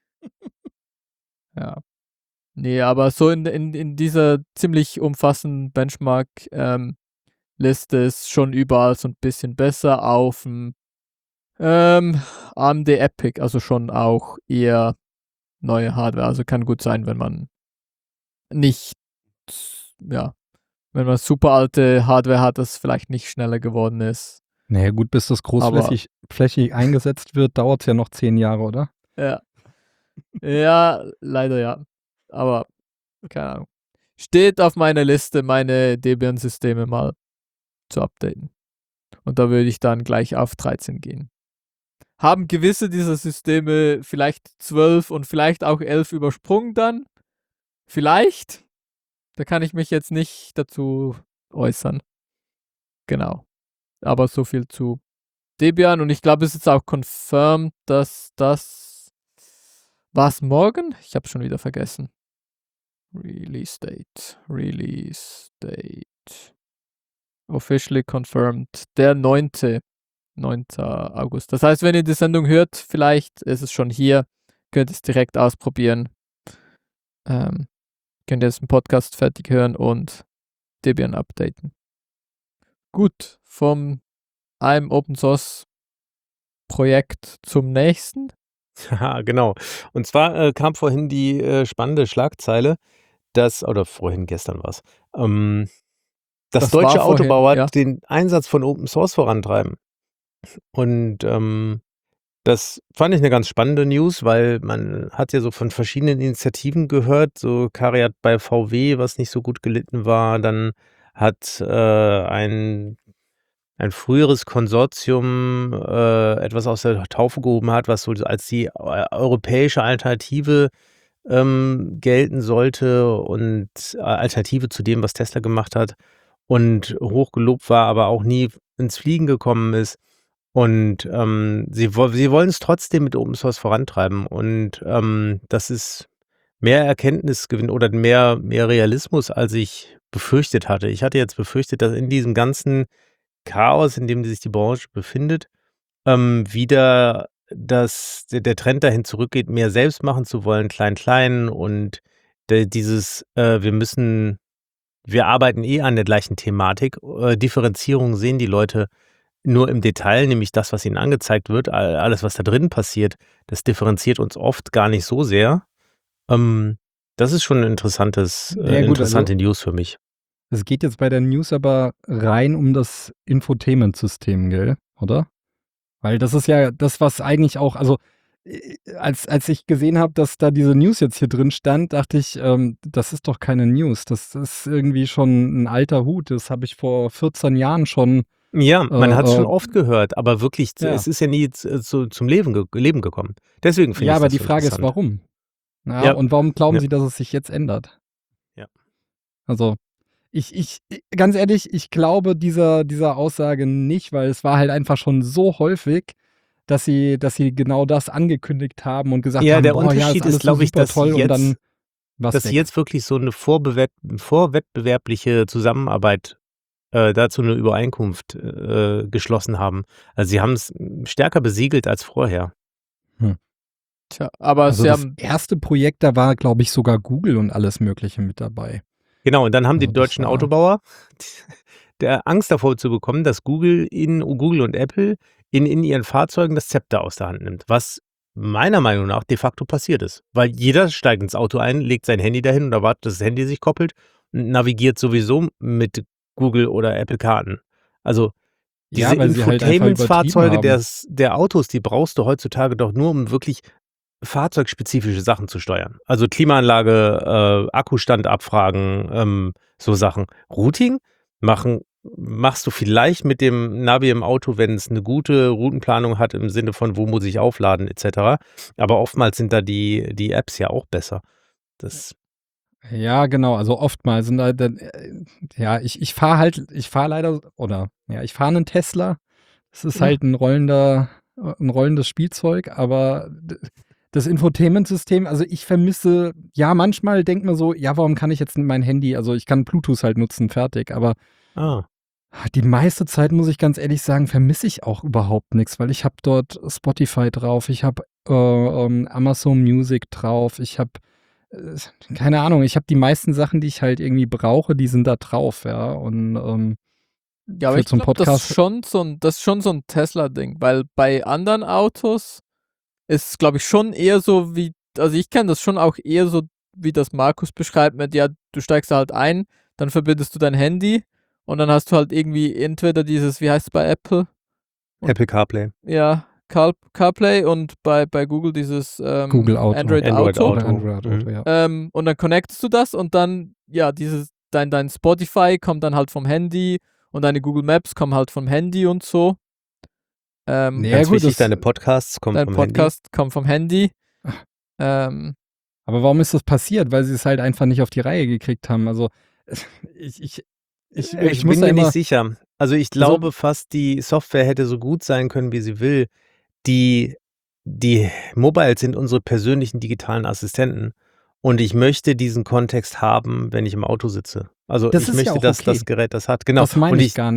Ja. Nee, aber so in dieser ziemlich umfassenden Benchmark-Liste ist schon überall so ein bisschen besser auf dem AMD Epic, also schon auch eher neue Hardware. Also kann gut sein, wenn man nicht, ja, wenn man super alte Hardware hat, das vielleicht nicht schneller geworden ist. Naja, gut, bis das großflächig eingesetzt wird, dauert es ja noch 10 Jahre, oder? Ja. Ja, leider ja. Aber, keine Ahnung. Steht auf meiner Liste, meine Debian-Systeme mal zu updaten. Und da würde ich dann gleich auf 13 gehen. Haben gewisse dieser Systeme vielleicht 12 und vielleicht auch 11 übersprungen dann? Vielleicht. Da kann ich mich jetzt nicht dazu äußern. Genau. Aber so viel zu Debian. Und ich glaube, es ist auch confirmed, dass das. War es morgen? Ich habe schon wieder vergessen. Release date. Officially confirmed. Der 9. 9. August. Das heißt, wenn ihr die Sendung hört, vielleicht ist es schon hier, könnt ihr es direkt ausprobieren. Könnt ihr jetzt einen Podcast fertig hören und Debian updaten. Gut, vom einem Open Source Projekt zum nächsten. Haha, genau. Und zwar kam vorhin die spannende Schlagzeile, gestern war es, dass Das war deutsche vorhin, Autobauer ja. den Einsatz von Open Source vorantreiben. Und das fand ich eine ganz spannende News, weil man hat ja so von verschiedenen Initiativen gehört, so CARIAD bei VW, was nicht so gut gelitten war. Dann hat ein früheres Konsortium etwas aus der Taufe gehoben hat, was so als die europäische Alternative gelten sollte und Alternative zu dem, was Tesla gemacht hat und hochgelobt war, aber auch nie ins Fliegen gekommen ist. Und sie wollen es trotzdem mit Open Source vorantreiben. Und das ist mehr Erkenntnisgewinn oder mehr Realismus, als ich befürchtet hatte. Ich hatte jetzt befürchtet, dass in diesem ganzen Chaos, in dem sich die Branche befindet, wieder der Trend dahin zurückgeht, mehr selbst machen zu wollen, klein und wir arbeiten an der gleichen Thematik. Differenzierung sehen die Leute nur im Detail, nämlich das, was ihnen angezeigt wird, alles, was da drin passiert, das differenziert uns oft gar nicht so sehr. Das ist schon ein interessante News für mich. Es geht jetzt bei der News aber rein um das Infotainment-System, gell? Oder? Weil das ist ja das, was eigentlich auch, also als ich gesehen habe, dass da diese News jetzt hier drin stand, dachte ich, das ist doch keine News. Das ist irgendwie schon ein alter Hut. Das habe ich vor 14 Jahren schon. Ja, man hat es schon oft gehört, aber wirklich, Ja. es ist ja nie zum Leben gekommen. Deswegen finde ich Ja, aber das die so Frage ist, interessant. warum? Ja, Ja. und warum glauben Ja. Sie, dass es sich jetzt ändert? Ja. Also, ganz ehrlich, ich glaube dieser Aussage nicht, weil es war halt einfach schon so häufig, dass sie genau das angekündigt haben und gesagt Ja, haben, der boah, ja, Unterschied ist alles ist, glaube ich, super dass toll und dann jetzt, was dass sie weg. jetzt wirklich so eine vorwettbewerbliche Zusammenarbeit dazu eine Übereinkunft geschlossen haben. Also sie haben es stärker besiegelt als vorher. Tja, aber Also sie das haben erste Projekt, da war, glaube ich, sogar Google und alles Mögliche mit dabei. Genau, und dann haben die Also das deutschen war- Autobauer der Angst davor zu bekommen, dass Google und Apple in ihren Fahrzeugen das Zepter aus der Hand nimmt, was meiner Meinung nach de facto passiert ist. Weil jeder steigt ins Auto ein, legt sein Handy dahin und erwartet, dass das Handy sich koppelt und navigiert sowieso mit Google oder Apple Karten. Also diese Ja, weil sie halt einfach Infotainment-Fahrzeuge übertrieben haben. der Autos, die brauchst du heutzutage doch nur, um wirklich fahrzeugspezifische Sachen zu steuern. Also Klimaanlage, Akkustand abfragen, so Sachen. Routing machst du vielleicht mit dem Navi im Auto, wenn es eine gute Routenplanung hat, im Sinne von, wo muss ich aufladen, etc. Aber oftmals sind da die Apps ja auch besser. Ja, genau. Also oftmals sind da dann, ich fahre leider, ich fahre einen Tesla. Es ist Ja. halt ein rollendes Spielzeug, aber das Infotainment-System, also ich vermisse, ja, manchmal denkt man so, ja, warum kann ich jetzt mein Handy, also ich kann Bluetooth halt nutzen, fertig, aber die meiste Zeit, muss ich ganz ehrlich sagen, vermisse ich auch überhaupt nichts, weil ich habe dort Spotify drauf, ich habe Amazon Music drauf, ich habe keine Ahnung, ich habe die meisten Sachen, die ich halt irgendwie brauche, die sind da drauf, ja, und Ja, aber ich glaube, das ist schon so ein Tesla-Ding, weil bei anderen Autos ist es, glaube ich, schon eher so wie, also ich kenne das schon auch eher so, wie das Markus beschreibt, mit, ja, du steigst da halt ein, dann verbindest du dein Handy und dann hast du halt irgendwie entweder dieses, wie heißt es bei Apple? Apple CarPlay. Ja, CarPlay und bei Google dieses Google Auto. Android Android Auto. Auto. Android Auto, ja. Und dann connectest du das und dann, ja, dein Spotify kommt dann halt vom Handy und deine Google Maps kommen halt vom Handy und so. Ja, Ganz gut, wichtig, deine Podcasts kommen Dein vom Podcast kommt vom Handy. Aber warum ist das passiert? Weil sie es halt einfach nicht auf die Reihe gekriegt haben. Also ich bin muss da mir immer, nicht sicher. Also ich glaube fast, die Software hätte so gut sein können, wie sie will. Die Mobiles sind unsere persönlichen digitalen Assistenten. Und ich möchte diesen Kontext haben, wenn ich im Auto sitze. Also Das ich ist ja möchte, auch dass okay. das Gerät das hat. Genau. Das meine Und ich gar nicht.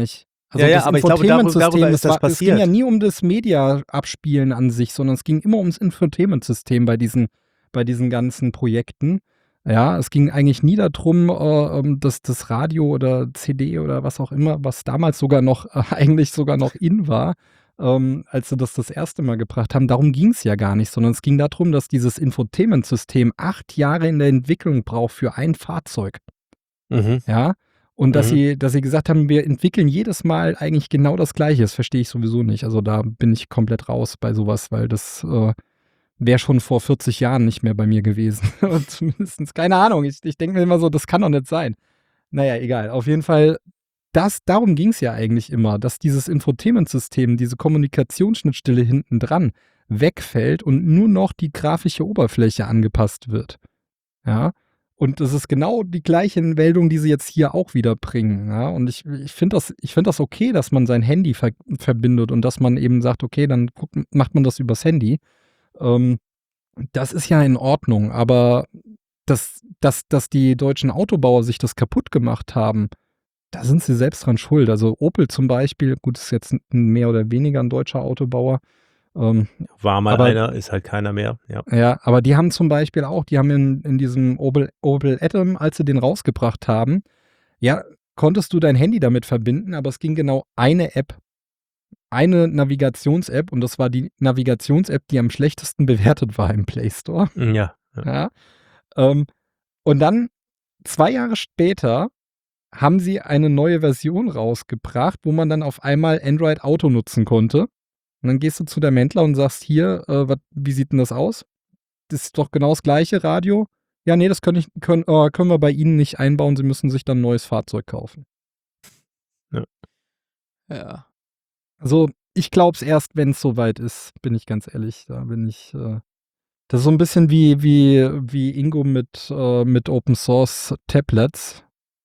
Also Ja, das aber ich glaube, darüber Infotainment-System, ist das es ging ja passiert. nie um das Media-Abspielen an sich, sondern es ging immer ums Infotainment-System bei diesen ganzen Projekten. Ja, es ging eigentlich nie darum, dass das Radio oder CD oder was auch immer, was damals sogar noch eigentlich sogar noch in war, als sie das erste Mal gebracht haben. Darum ging es ja gar nicht, sondern es ging darum, dass dieses Infotainment-System 8 Jahre in der Entwicklung braucht für ein Fahrzeug. Mhm. Ja, und dass Mhm. sie gesagt haben, wir entwickeln jedes Mal eigentlich genau das Gleiche. Das verstehe ich sowieso nicht. Also da bin ich komplett raus bei sowas, weil das wäre schon vor 40 Jahren nicht mehr bei mir gewesen. Zumindest, keine Ahnung. Ich denke mir immer so, das kann doch nicht sein. Naja, egal. Auf jeden Fall, darum ging es ja eigentlich immer, dass dieses Infotainment-System, diese Kommunikationsschnittstelle hinten dran wegfällt und nur noch die grafische Oberfläche angepasst wird. Ja. Und das ist genau die gleiche Meldung, die sie jetzt hier auch wieder bringen. Ja? Und ich finde das okay, dass man sein Handy verbindet und dass man eben sagt, okay, dann macht man das übers Handy. Das ist ja in Ordnung, aber dass die deutschen Autobauer sich das kaputt gemacht haben, da sind sie selbst dran schuld. Also Opel zum Beispiel, gut, ist jetzt mehr oder weniger ein deutscher Autobauer. War mal aber- einer, ist halt keiner mehr. Ja. Ja, aber die haben zum Beispiel auch, die haben in diesem Opel Atom, als sie den rausgebracht haben, ja, konntest du dein Handy damit verbinden, aber es ging genau eine App, eine Navigations-App und das war die Navigations-App, die am schlechtesten bewertet war im Play Store. Ja. Ja. Und dann 2 Jahre später haben sie eine neue Version rausgebracht, wo man dann auf einmal Android Auto nutzen konnte. Und dann gehst du zu deinem Händler und sagst, hier, wie sieht denn das aus? Das ist doch genau das gleiche Radio. Ja, nee, das können wir bei Ihnen nicht einbauen. Sie müssen sich dann ein neues Fahrzeug kaufen. Ja. Also, ich glaube es erst, wenn es soweit ist, bin ich ganz ehrlich. Da bin ich. Das ist so ein bisschen wie Ingo mit Open Source Tablets.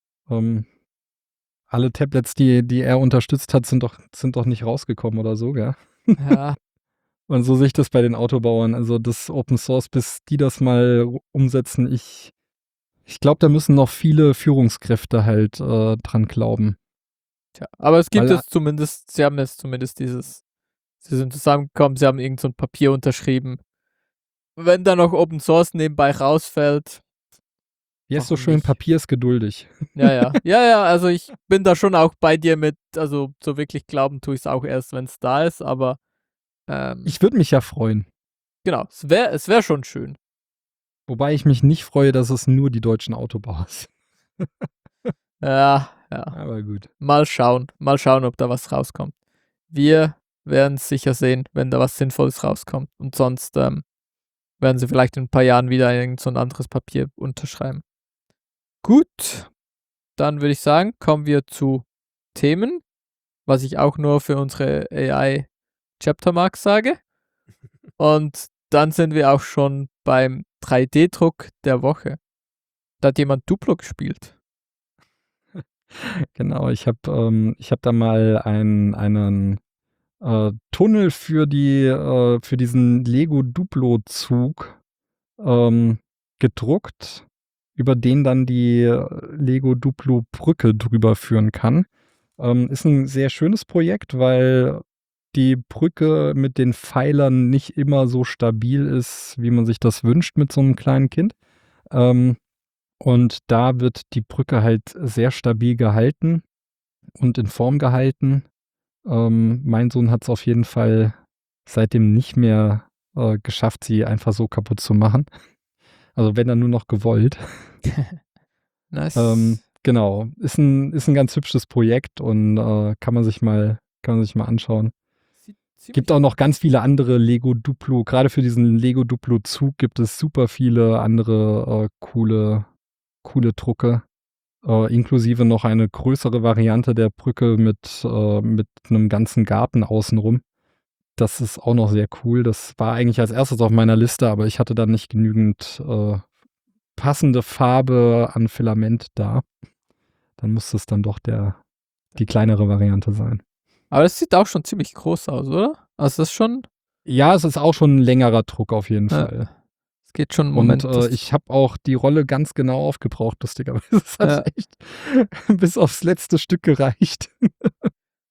Alle Tablets, die er unterstützt hat, sind doch nicht rausgekommen oder so, gell? Ja. Und so sehe ich das bei den Autobauern. Also das Open Source, bis die das mal umsetzen, ich glaube, da müssen noch viele Führungskräfte halt dran glauben. Tja, aber es gibt Weil- es zumindest, sie haben jetzt zumindest sie sind zusammengekommen, sie haben irgend so ein Papier unterschrieben. Wenn da noch Open Source nebenbei rausfällt, Wie ist so warum schön, nicht? Papier ist geduldig. Ja, also ich bin da schon auch bei dir mit, also so wirklich glauben tue ich es auch erst, wenn es da ist, aber Ich würde mich ja freuen. genau, es wär schon schön. Wobei ich mich nicht freue, dass es nur die deutschen Autobauer sind. Ja, Aber gut. mal schauen, ob da was rauskommt. Wir werden es sicher sehen, wenn da was Sinnvolles rauskommt und sonst werden sie vielleicht in ein paar Jahren wieder irgend so ein anderes Papier unterschreiben. Gut, dann würde ich sagen, kommen wir zu Themen, was ich auch nur für unsere AI Chaptermarks sage. Und dann sind wir auch schon beim 3D-Druck der Woche. Da hat jemand Duplo gespielt. Genau, ich hab da mal einen Tunnel für diesen Lego Duplo-Zug gedruckt, über den dann die Lego Duplo-Brücke drüber führen kann. Ist ein sehr schönes Projekt, weil die Brücke mit den Pfeilern nicht immer so stabil ist, wie man sich das wünscht mit so einem kleinen Kind. Und da wird die Brücke halt sehr stabil gehalten und in Form gehalten. Mein Sohn hat es auf jeden Fall seitdem nicht mehr geschafft, sie einfach so kaputt zu machen. Also wenn dann nur noch gewollt. Nice. Genau, ist ein ganz hübsches Projekt und kann man sich mal anschauen. Gibt auch noch ganz viele andere Lego Duplo, gerade für diesen Lego Duplo Zug gibt es super viele andere coole Drucke. Inklusive noch eine größere Variante der Brücke mit einem ganzen Garten außenrum. Das ist auch noch sehr cool. Das war eigentlich als erstes auf meiner Liste, aber ich hatte dann nicht genügend passende Farbe an Filament da. Dann musste es dann doch die kleinere Variante sein. Aber das sieht auch schon ziemlich groß aus, oder? Also das ist schon, Ja, es ist auch schon ein längerer Druck auf jeden Ja. Fall. es geht schon einen Moment. Und ich habe auch die Rolle ganz genau aufgebraucht, lustigerweise. Es hat Ja. echt bis aufs letzte Stück gereicht.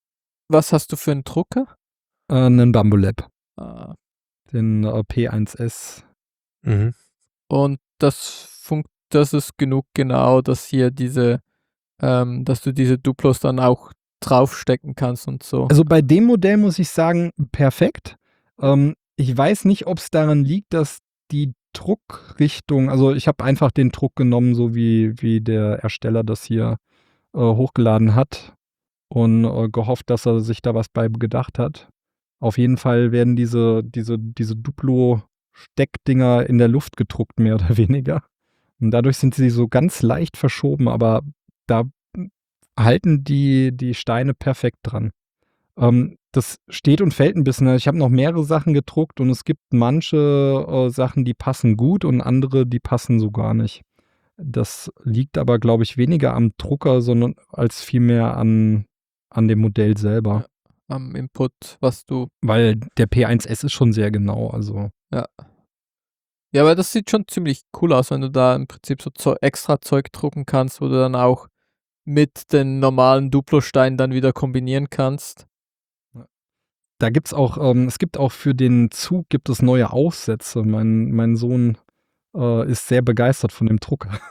Was hast du für einen Drucker? Einen Bambolab, Ah, den P1S. Mhm. Und das ist genug genau, dass hier dass du diese Duplos dann auch draufstecken kannst und so. Also bei dem Modell muss ich sagen, perfekt. Ich weiß nicht, ob es daran liegt, dass die Druckrichtung, also ich habe einfach den Druck genommen, so wie der Ersteller das hier hochgeladen hat und gehofft, dass er sich da was bei gedacht hat. Auf jeden Fall werden diese Duplo-Steckdinger in der Luft gedruckt, mehr oder weniger. Und dadurch sind sie so ganz leicht verschoben, aber da halten die Steine perfekt dran. Das steht und fällt ein bisschen. Ich habe noch mehrere Sachen gedruckt und es gibt manche Sachen, die passen gut und andere, die passen so gar nicht. Das liegt aber, glaube ich, weniger am Drucker, sondern als vielmehr an dem Modell selber. Am Input, was du. Weil der P1S ist schon sehr genau. Also Ja. Ja, aber das sieht schon ziemlich cool aus, wenn du da im Prinzip so extra Zeug drucken kannst, wo du dann auch mit den normalen Duplo-Steinen dann wieder kombinieren kannst. da gibt's auch, es gibt auch für den Zug gibt es neue Aufsätze. Mein Sohn ist sehr begeistert von dem Drucker.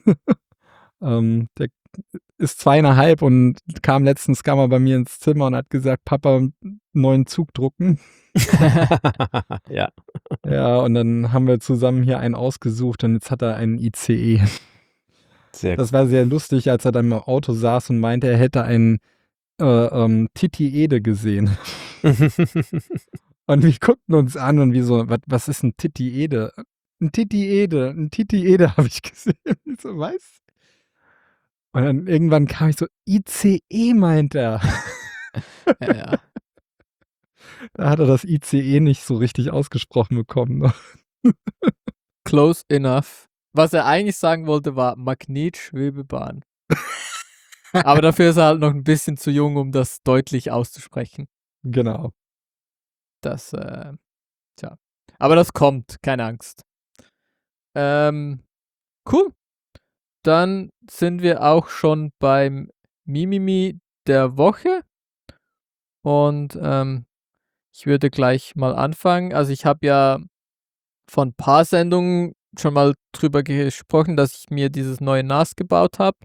Der ist 2,5 und kam er bei mir ins Zimmer und hat gesagt, Papa, einen neuen Zug drucken. Ja. Ja, und dann haben wir zusammen hier einen ausgesucht und jetzt hat er einen ICE. Sehr Das war sehr lustig, als er dann im Auto saß und meinte, er hätte einen Titi-Ede gesehen. Und wir guckten uns an und wie so, was ist ein Titi-Ede? Ein Titi-Ede habe ich gesehen. Ich so, was? Und dann irgendwann kam ich so, ICE meint er. Ja. Da hat er das ICE nicht so richtig ausgesprochen bekommen. Close enough. Was er eigentlich sagen wollte, war Magnetschwebebahn. Aber dafür ist er halt noch ein bisschen zu jung, um das deutlich auszusprechen. Genau. Das, tja. Aber das kommt, keine Angst. Cool. Dann sind wir auch schon beim Mimimi der Woche. Und ich würde gleich mal anfangen. Also ich habe ja von ein paar Sendungen schon mal drüber gesprochen, dass ich mir dieses neue NAS gebaut habe.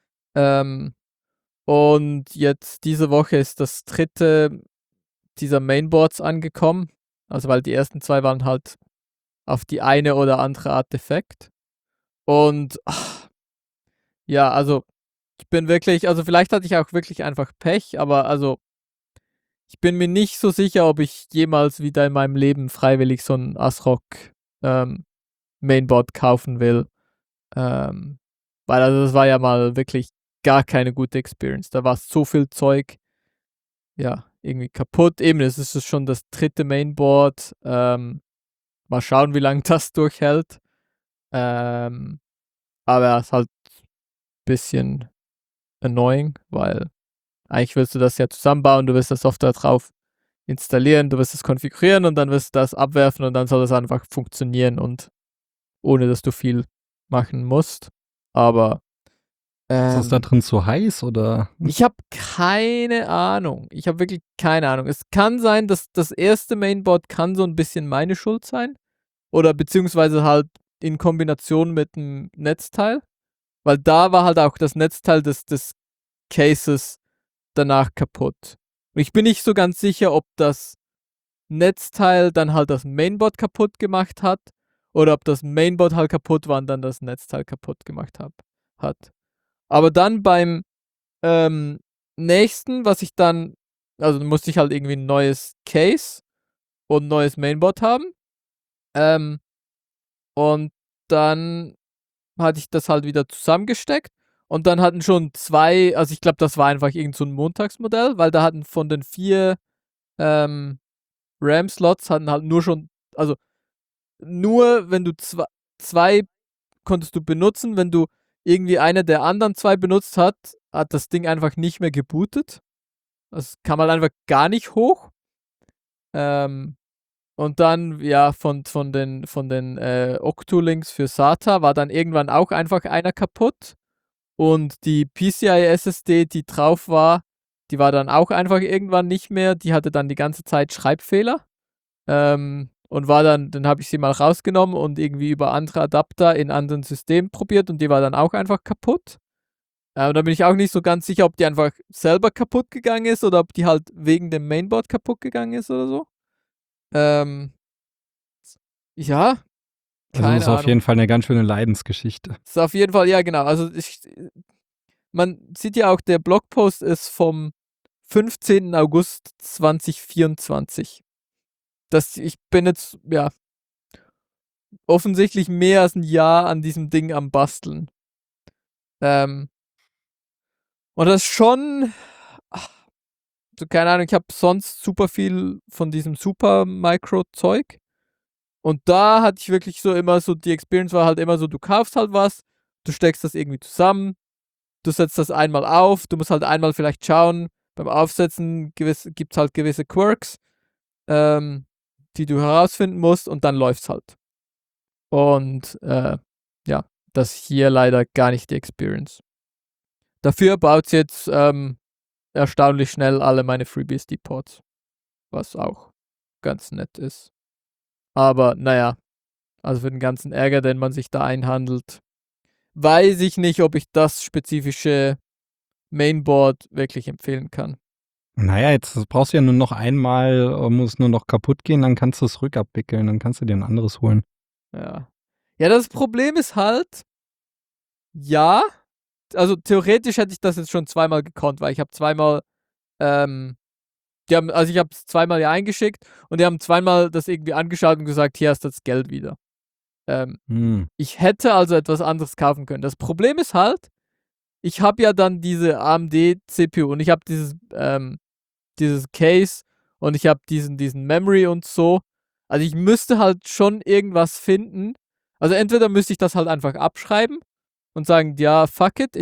Und jetzt diese Woche ist das 3. dieser Mainboards angekommen. Also weil die ersten 2 waren halt auf die eine oder andere Art defekt. Und ja, also ich bin wirklich, also vielleicht hatte ich auch wirklich einfach Pech, aber also ich bin mir nicht so sicher, ob ich jemals wieder in meinem Leben freiwillig so ein ASRock Mainboard kaufen will. Weil also das war ja mal wirklich gar keine gute Experience. Da war so viel Zeug, ja, irgendwie kaputt. Eben, es ist schon das 3. Mainboard. Mal schauen, wie lange das durchhält. Aber es ist halt ein bisschen annoying, weil eigentlich willst du das ja zusammenbauen, du willst das Software drauf installieren, du wirst es konfigurieren und dann wirst du das abwerfen und dann soll das einfach funktionieren und ohne, dass du viel machen musst. Aber Ist das da drin zu heiß oder? ich habe keine Ahnung. Ich habe wirklich keine Ahnung. Es kann sein, dass das erste Mainboard kann so ein bisschen meine Schuld sein oder beziehungsweise halt in Kombination mit dem Netzteil, weil da war halt auch das Netzteil des Cases danach kaputt. Und ich bin nicht so ganz sicher, ob das Netzteil dann halt das Mainboard kaputt gemacht hat oder ob das Mainboard halt kaputt war und dann das Netzteil kaputt gemacht hat. Aber dann beim nächsten, was ich dann, also musste ich halt irgendwie ein neues Case und ein neues Mainboard haben. Und dann hatte ich das halt wieder zusammengesteckt und dann hatten schon 2, also ich glaube, das war einfach irgend so ein Montagsmodell, weil da hatten von den 4 RAM-Slots hatten halt nur schon, also nur wenn du 2 konntest du benutzen, wenn du irgendwie eine der anderen 2 benutzt hat das Ding einfach nicht mehr gebootet. Das kam halt einfach gar nicht hoch. Und dann, ja, von den Octo-Links für SATA war dann irgendwann auch einfach einer kaputt. Und die PCI-SSD, die drauf war, die war dann auch einfach irgendwann nicht mehr. Die hatte dann die ganze Zeit Schreibfehler. Und war dann habe ich sie mal rausgenommen und irgendwie über andere Adapter in anderen Systemen probiert und die war dann auch einfach kaputt. Und da bin ich auch nicht so ganz sicher, ob die einfach selber kaputt gegangen ist oder ob die halt wegen dem Mainboard kaputt gegangen ist oder so. Ja, Also das keine ist auf Ahnung. jeden Fall eine ganz schöne Leidensgeschichte. Das ist auf jeden Fall, ja genau. Also man sieht ja auch, der Blogpost ist vom 15. August 2024. Ich bin jetzt, ja, offensichtlich mehr als ein Jahr an diesem Ding am Basteln. Und das ist schon, so keine Ahnung, ich habe sonst super viel von diesem Super-Micro-Zeug. Und da hatte ich wirklich so immer so, die Experience war halt immer so, du kaufst halt was, du steckst das irgendwie zusammen, du setzt das einmal auf, du musst halt einmal vielleicht schauen, beim Aufsetzen gibt es halt gewisse Quirks, die du herausfinden musst und dann läuft's halt. Und ja, das hier leider gar nicht die Experience. Dafür baut es jetzt erstaunlich schnell alle meine FreeBSD-Ports, was auch ganz nett ist. Aber naja, also für den ganzen Ärger, den man sich da einhandelt, weiß ich nicht, ob ich das spezifische Mainboard wirklich empfehlen kann. Naja, jetzt brauchst du ja nur noch einmal, muss nur noch kaputt gehen, dann kannst du es rückabwickeln, dann kannst du dir ein anderes holen. Ja. Ja, das Problem ist halt, ja, also theoretisch hätte ich das jetzt schon zweimal gekonnt, weil ich habe zweimal, ich habe es zweimal ja eingeschickt und die haben zweimal das irgendwie angeschaut und gesagt, hier hast du das Geld wieder. Ich hätte also etwas anderes kaufen können. Das Problem ist halt, ich habe ja dann diese AMD-CPU und ich habe dieses Case und ich habe diesen Memory und so. Also ich müsste halt schon irgendwas finden. Also entweder müsste ich das halt einfach abschreiben und sagen, ja, fuck it,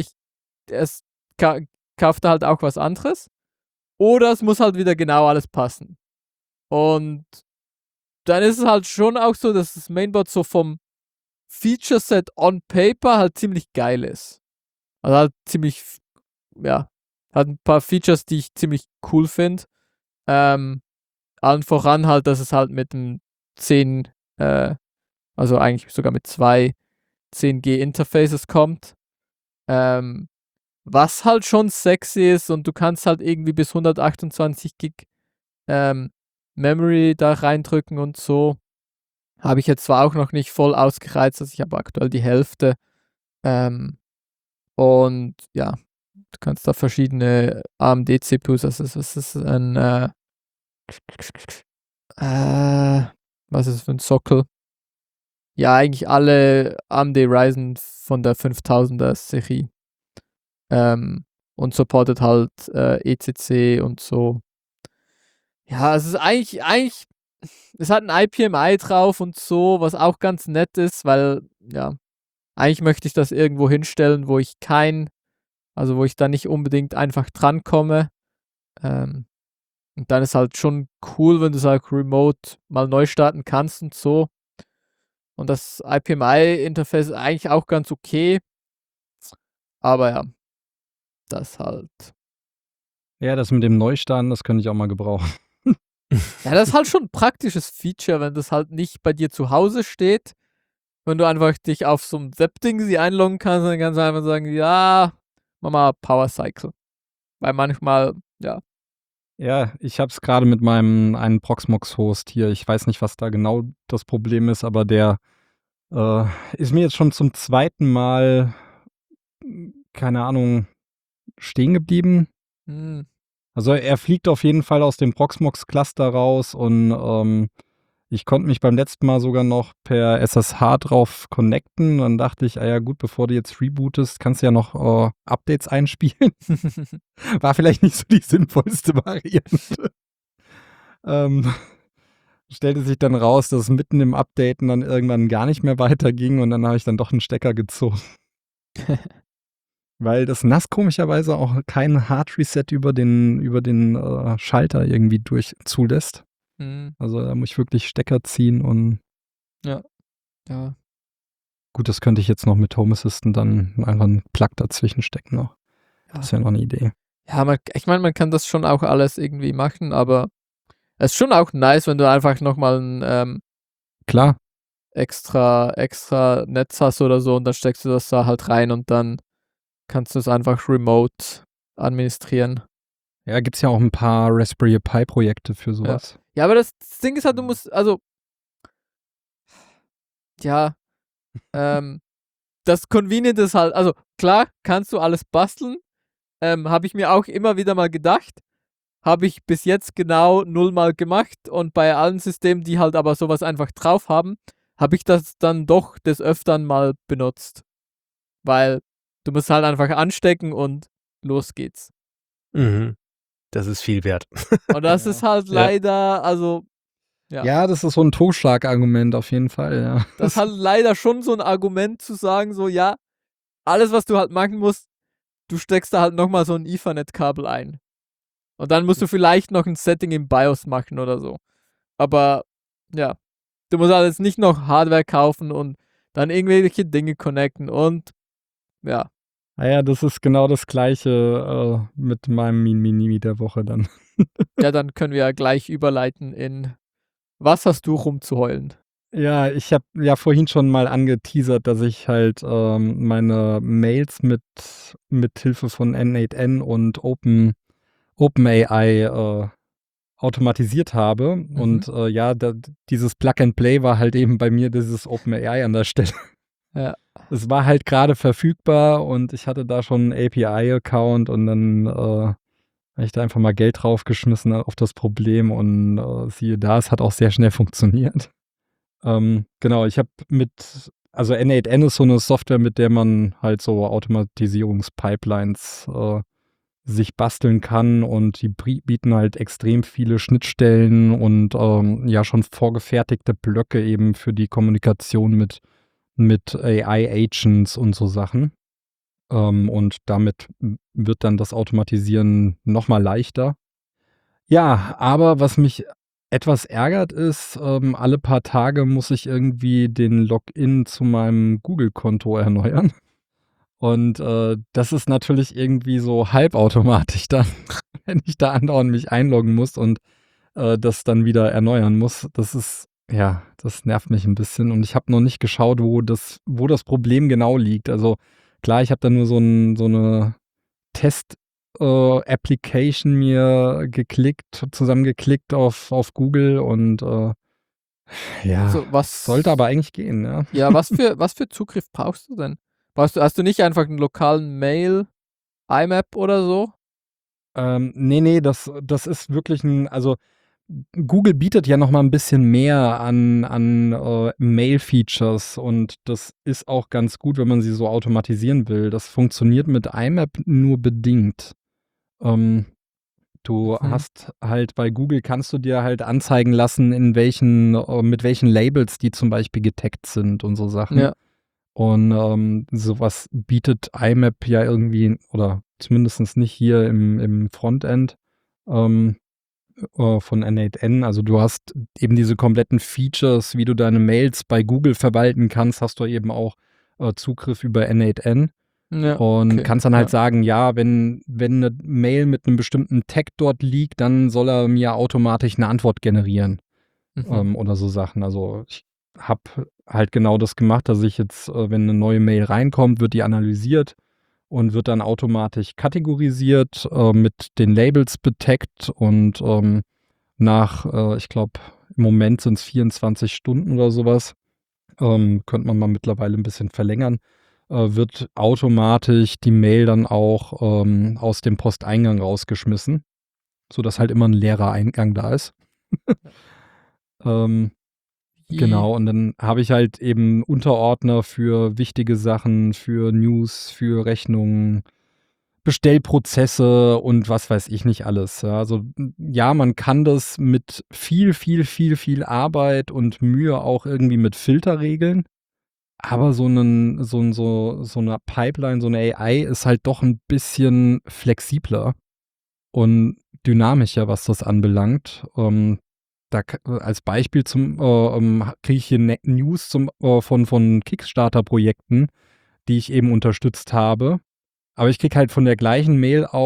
kaufe da halt auch was anderes. Oder es muss halt wieder genau alles passen. Und dann ist es halt schon auch so, dass das Mainboard so vom Feature Set on Paper halt ziemlich geil ist. Also halt ziemlich, ja, hat ein paar Features, die ich ziemlich cool finde. Allen voran halt, dass es halt mit einem 10, also eigentlich sogar mit 2 10G Interfaces kommt. Was halt schon sexy ist und du kannst halt irgendwie bis 128 Gig Memory da reindrücken und so. Habe ich jetzt zwar auch noch nicht voll ausgereizt, also ich habe aktuell die Hälfte. Und ja, du kannst da verschiedene AMD-CPUs, was ist ein, was ist es für ein Sockel? Ja, eigentlich alle AMD Ryzen von der 5000er Serie. Und supportet halt ECC und so. Ja, es ist eigentlich, es hat ein IPMI drauf und so, was auch ganz nett ist, weil, ja, eigentlich möchte ich das irgendwo hinstellen, wo ich wo ich da nicht unbedingt einfach drankomme. Und dann ist halt schon cool, wenn du es auch remote mal neu starten kannst und so. Und das IPMI-Interface ist eigentlich auch ganz okay. Aber ja, das halt. Ja, das mit dem Neustarten, das könnte ich auch mal gebrauchen. Ja, das ist halt schon ein praktisches Feature, wenn das halt nicht bei dir zu Hause steht. Wenn du einfach dich auf so ein Webding sie einloggen kannst, dann kannst du einfach sagen, ja, mach mal Power Cycle. Weil manchmal, ja. Ja, ich habe es gerade mit meinem einen Proxmox-Host hier. Ich weiß nicht, was da genau das Problem ist, aber der ist mir jetzt schon zum zweiten Mal, keine Ahnung, stehen geblieben. Also er fliegt auf jeden Fall aus dem Proxmox-Cluster raus und ich konnte mich beim letzten Mal sogar noch per SSH drauf connecten. Dann dachte ich, ah ja gut, bevor du jetzt rebootest, kannst du ja noch Updates einspielen. War vielleicht nicht so die sinnvollste Variante. Stellte sich dann raus, dass mitten im Updaten dann irgendwann gar nicht mehr weiterging und dann habe ich dann doch einen Stecker gezogen. Weil das NAS komischerweise auch keinen Hard Reset über den Schalter irgendwie zulässt. Also da muss ich wirklich Stecker ziehen und ja. Gut, das könnte ich jetzt noch mit Home Assistant dann einfach einen Plug dazwischen stecken noch. Das wäre noch eine Idee. Ja, ich meine, man kann das schon auch alles irgendwie machen, aber es ist schon auch nice, wenn du einfach nochmal ein Klar. extra Netz hast oder so und dann steckst du das da halt rein und dann kannst du es einfach remote administrieren. Ja, gibt's ja auch ein paar Raspberry Pi Projekte für sowas. Ja, aber das Ding ist halt, du musst, also, ja, das Convenient ist halt, also klar, kannst du alles basteln, habe ich mir auch immer wieder mal gedacht, habe ich bis jetzt genau 0 Mal gemacht und bei allen Systemen, die halt aber sowas einfach drauf haben, habe ich das dann doch des Öfteren mal benutzt. Weil du musst halt einfach anstecken und los geht's. Mhm. Das ist viel wert. Und das ist halt leider, also, ja. Ja, das ist so ein Totschlagargument auf jeden Fall, ja. Das ist halt leider schon so ein Argument zu sagen, so, ja, alles, was du halt machen musst, du steckst da halt nochmal so ein Ethernet-Kabel ein. Und dann musst du vielleicht noch ein Setting im BIOS machen oder so. Aber, ja, du musst halt jetzt nicht noch Hardware kaufen und dann irgendwelche Dinge connecten und, ja. Naja, das ist genau das Gleiche mit meinem Mini der Woche dann. Ja, dann können wir ja gleich überleiten in was hast du rumzuheulen? Ja, ich habe ja vorhin schon mal angeteasert, dass ich halt meine Mails mit Hilfe von N8N und OpenAI automatisiert habe. Und ja, dieses Plug-and-Play war halt eben bei mir dieses OpenAI an der Stelle. Ja. Es war halt gerade verfügbar und ich hatte da schon einen API-Account und dann habe ich da einfach mal Geld draufgeschmissen auf das Problem und siehe da, es hat auch sehr schnell funktioniert. Genau, ich habe also N8N ist so eine Software, mit der man halt so Automatisierungspipelines sich basteln kann und die bieten halt extrem viele Schnittstellen und ja schon vorgefertigte Blöcke eben für die Kommunikation mit AI-Agents und so Sachen. Und damit wird dann das Automatisieren nochmal leichter. Ja, aber was mich etwas ärgert ist, alle paar Tage muss ich irgendwie den Login zu meinem Google-Konto erneuern. Und das ist natürlich irgendwie so halbautomatisch dann, wenn ich da andauernd mich einloggen muss und das dann wieder erneuern muss. Das nervt mich ein bisschen und ich habe noch nicht geschaut, wo das Problem genau liegt. Also klar, ich habe da nur so eine Test-Application mir zusammengeklickt auf Google und ja, Also, sollte aber eigentlich gehen, ja. Ja, was für Zugriff brauchst du denn? Hast du nicht einfach einen lokalen Mail, IMAP oder so? Nee, das ist wirklich also Google bietet ja noch mal ein bisschen mehr an Mail-Features und das ist auch ganz gut, wenn man sie so automatisieren will. Das funktioniert mit IMAP nur bedingt. Du hast halt bei Google kannst du dir halt anzeigen lassen, mit welchen Labels die zum Beispiel getaggt sind und so Sachen. Ja. Und sowas bietet IMAP ja irgendwie, oder zumindest nicht hier im Frontend von N8N. Also du hast eben diese kompletten Features, wie du deine Mails bei Google verwalten kannst, hast du eben auch Zugriff über N8N. Ja, Und okay, kannst dann halt ja. sagen, ja, wenn eine Mail mit einem bestimmten Tag dort liegt, dann soll er mir automatisch eine Antwort generieren. Oder so Sachen. Also ich habe halt genau das gemacht, dass ich jetzt, wenn eine neue Mail reinkommt, wird die analysiert und wird dann automatisch kategorisiert, mit den Labels betaggt und nach, ich glaube, im Moment sind es 24 Stunden oder sowas, könnte man mal mittlerweile ein bisschen verlängern, wird automatisch die Mail dann auch aus dem Posteingang rausgeschmissen, sodass halt immer ein leerer Eingang da ist. Genau, und dann habe ich halt eben Unterordner für wichtige Sachen, für News, für Rechnungen, Bestellprozesse und was weiß ich nicht alles. Ja, also ja, man kann das mit viel Arbeit und Mühe auch irgendwie mit Filter regeln. Aber so eine Pipeline, so eine AI ist halt doch ein bisschen flexibler und dynamischer, was das anbelangt. Als Beispiel kriege ich hier News von Kickstarter-Projekten, die ich eben unterstützt habe. Aber ich kriege halt von der gleichen Mail auch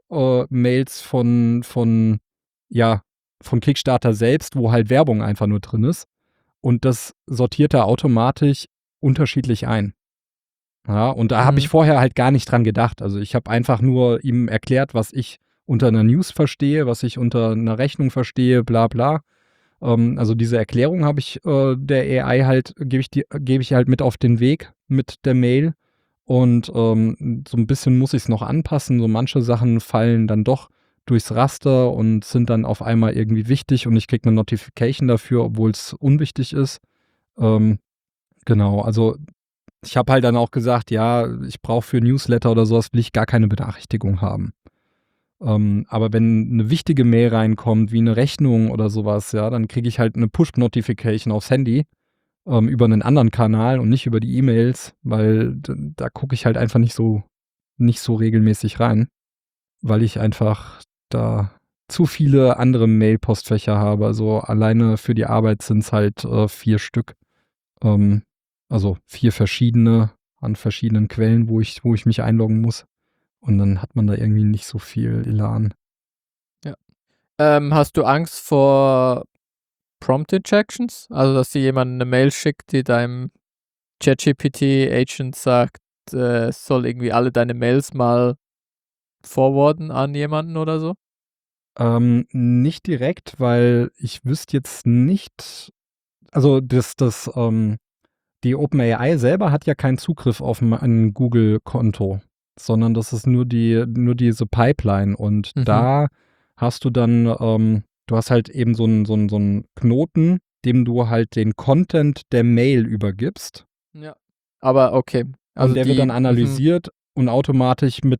Mails von Kickstarter selbst, wo halt Werbung einfach nur drin ist. Und das sortiert er automatisch unterschiedlich ein. Ja, und da habe ich vorher halt gar nicht dran gedacht. Also ich habe einfach nur ihm erklärt, was ich unter einer News verstehe, was ich unter einer Rechnung verstehe, bla bla. Also diese Erklärung habe ich der AI halt, gebe ich halt mit auf den Weg mit der Mail. Und so ein bisschen muss ich es noch anpassen. So manche Sachen fallen dann doch durchs Raster und sind dann auf einmal irgendwie wichtig und ich kriege eine Notification dafür, obwohl es unwichtig ist. Genau, also ich habe halt dann auch gesagt, ja, ich brauche für Newsletter oder sowas, will ich gar keine Benachrichtigung haben. Aber wenn eine wichtige Mail reinkommt, wie eine Rechnung oder sowas, ja, dann kriege ich halt eine Push-Notification aufs Handy über einen anderen Kanal und nicht über die E-Mails, weil da gucke ich halt einfach nicht so regelmäßig rein, weil ich einfach da zu viele andere Mail-Postfächer habe. Also alleine für die Arbeit sind es halt 4 Stück. Also 4 verschiedene an verschiedenen Quellen, wo ich mich einloggen muss. Und dann hat man da irgendwie nicht so viel Elan. Ja. Hast du Angst vor Prompt Injections? Also, dass dir jemand eine Mail schickt, die deinem ChatGPT-Agent sagt, soll irgendwie alle deine Mails mal forwarden an jemanden oder so? Nicht direkt, weil ich wüsste jetzt nicht, also die OpenAI selber hat ja keinen Zugriff auf ein Google-Konto, sondern das ist nur diese Pipeline und da hast du dann, du hast halt eben so einen Knoten, dem du halt den Content der Mail übergibst. Ja. Aber okay. Also und der wird dann analysiert und automatisch mit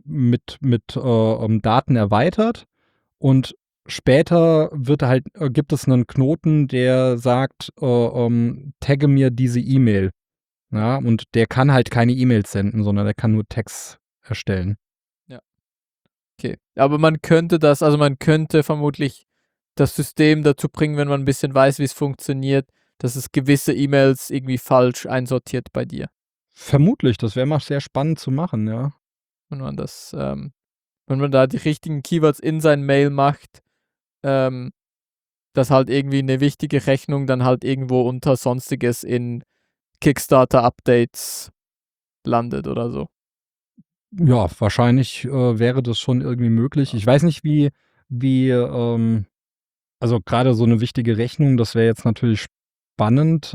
Daten erweitert und später gibt es einen Knoten, der sagt, tagge mir diese E-Mail. Ja, und der kann halt keine E-Mails senden, sondern der kann nur Tags erstellen. Ja. Okay. Aber man könnte vermutlich das System dazu bringen, wenn man ein bisschen weiß, wie es funktioniert, dass es gewisse E-Mails irgendwie falsch einsortiert bei dir. Vermutlich, das wäre mal sehr spannend zu machen, ja. Wenn man da die richtigen Keywords in sein Mail macht, dass halt irgendwie eine wichtige Rechnung dann halt irgendwo unter Sonstiges in Kickstarter-Updates landet oder so. Ja, wahrscheinlich wäre das schon irgendwie möglich. Ich weiß nicht, also gerade so eine wichtige Rechnung, das wäre jetzt natürlich spannend.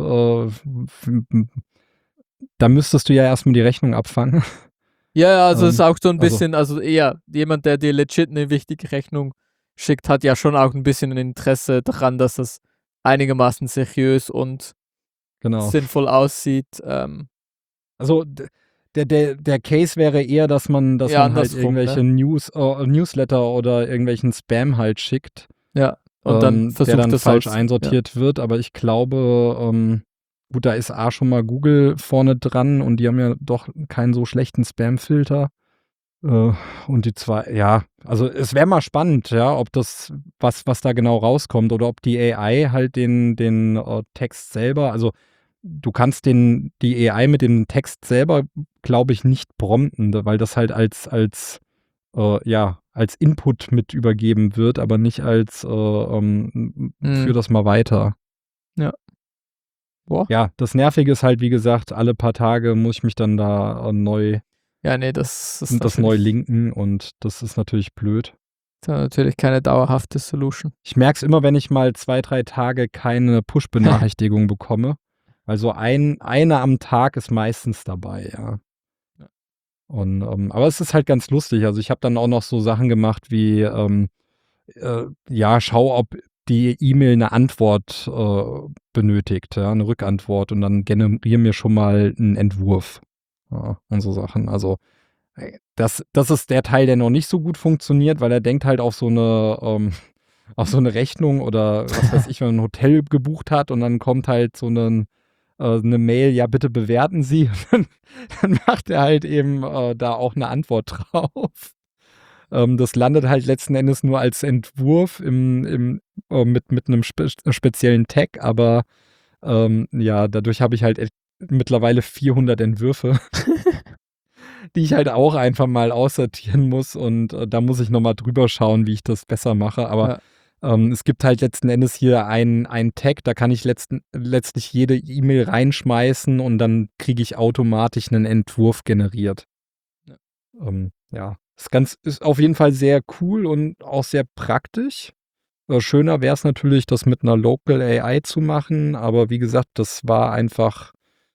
Da müsstest du ja erstmal die Rechnung abfangen. Ja, also es ist auch so ein bisschen, also eher jemand, der dir legit eine wichtige Rechnung schickt, hat ja schon auch ein bisschen ein Interesse daran, dass das einigermaßen seriös und sinnvoll aussieht. Also der Case wäre eher, dass man halt irgendwelche Newsletter oder irgendwelchen Spam halt schickt. Ja, und dann versucht der dann das falsch einsortiert wird. Aber ich glaube, gut, da ist schon mal Google vorne dran und die haben ja doch keinen so schlechten Spam-Filter. Und die zwei, ja, also es wäre mal spannend, ja, ob das, was da genau rauskommt oder ob die AI halt den Text selber, also du kannst die AI mit dem Text selber, glaube ich, nicht prompten, weil das halt als Input mit übergeben wird, aber nicht als für das mal weiter. Ja. Boah. Ja, das Nervige ist halt, wie gesagt, alle paar Tage muss ich mich dann da neu das ist neu linken und das ist natürlich blöd. Das ist natürlich keine dauerhafte Solution. Ich merke es immer, wenn ich mal 2, 3 Tage keine Push-Benachrichtigung bekomme. Also eine am Tag ist meistens dabei, ja. Und, aber es ist halt ganz lustig. Also ich habe dann auch noch so Sachen gemacht wie, schau, ob die E-Mail eine Antwort benötigt, ja, eine Rückantwort und dann generiere mir schon mal einen Entwurf. Ja, und so Sachen. Also das ist der Teil, der noch nicht so gut funktioniert, weil er denkt halt auf so eine Rechnung oder was weiß ich, wenn man ein Hotel gebucht hat und dann kommt halt so eine Mail, ja bitte bewerten Sie. Dann macht er halt eben da auch eine Antwort drauf. Das landet halt letzten Endes nur als Entwurf mit einem speziellen Tag, aber dadurch habe ich halt mittlerweile 400 Entwürfe. die ich halt auch einfach mal aussortieren muss und da muss ich nochmal drüber schauen, wie ich das besser mache. Aber es gibt halt letzten Endes hier ein Tag, da kann ich letztlich jede E-Mail reinschmeißen und dann kriege ich automatisch einen Entwurf generiert. Ja, ist auf jeden Fall sehr cool und auch sehr praktisch. Schöner wäre es natürlich, das mit einer Local AI zu machen, aber wie gesagt, das war einfach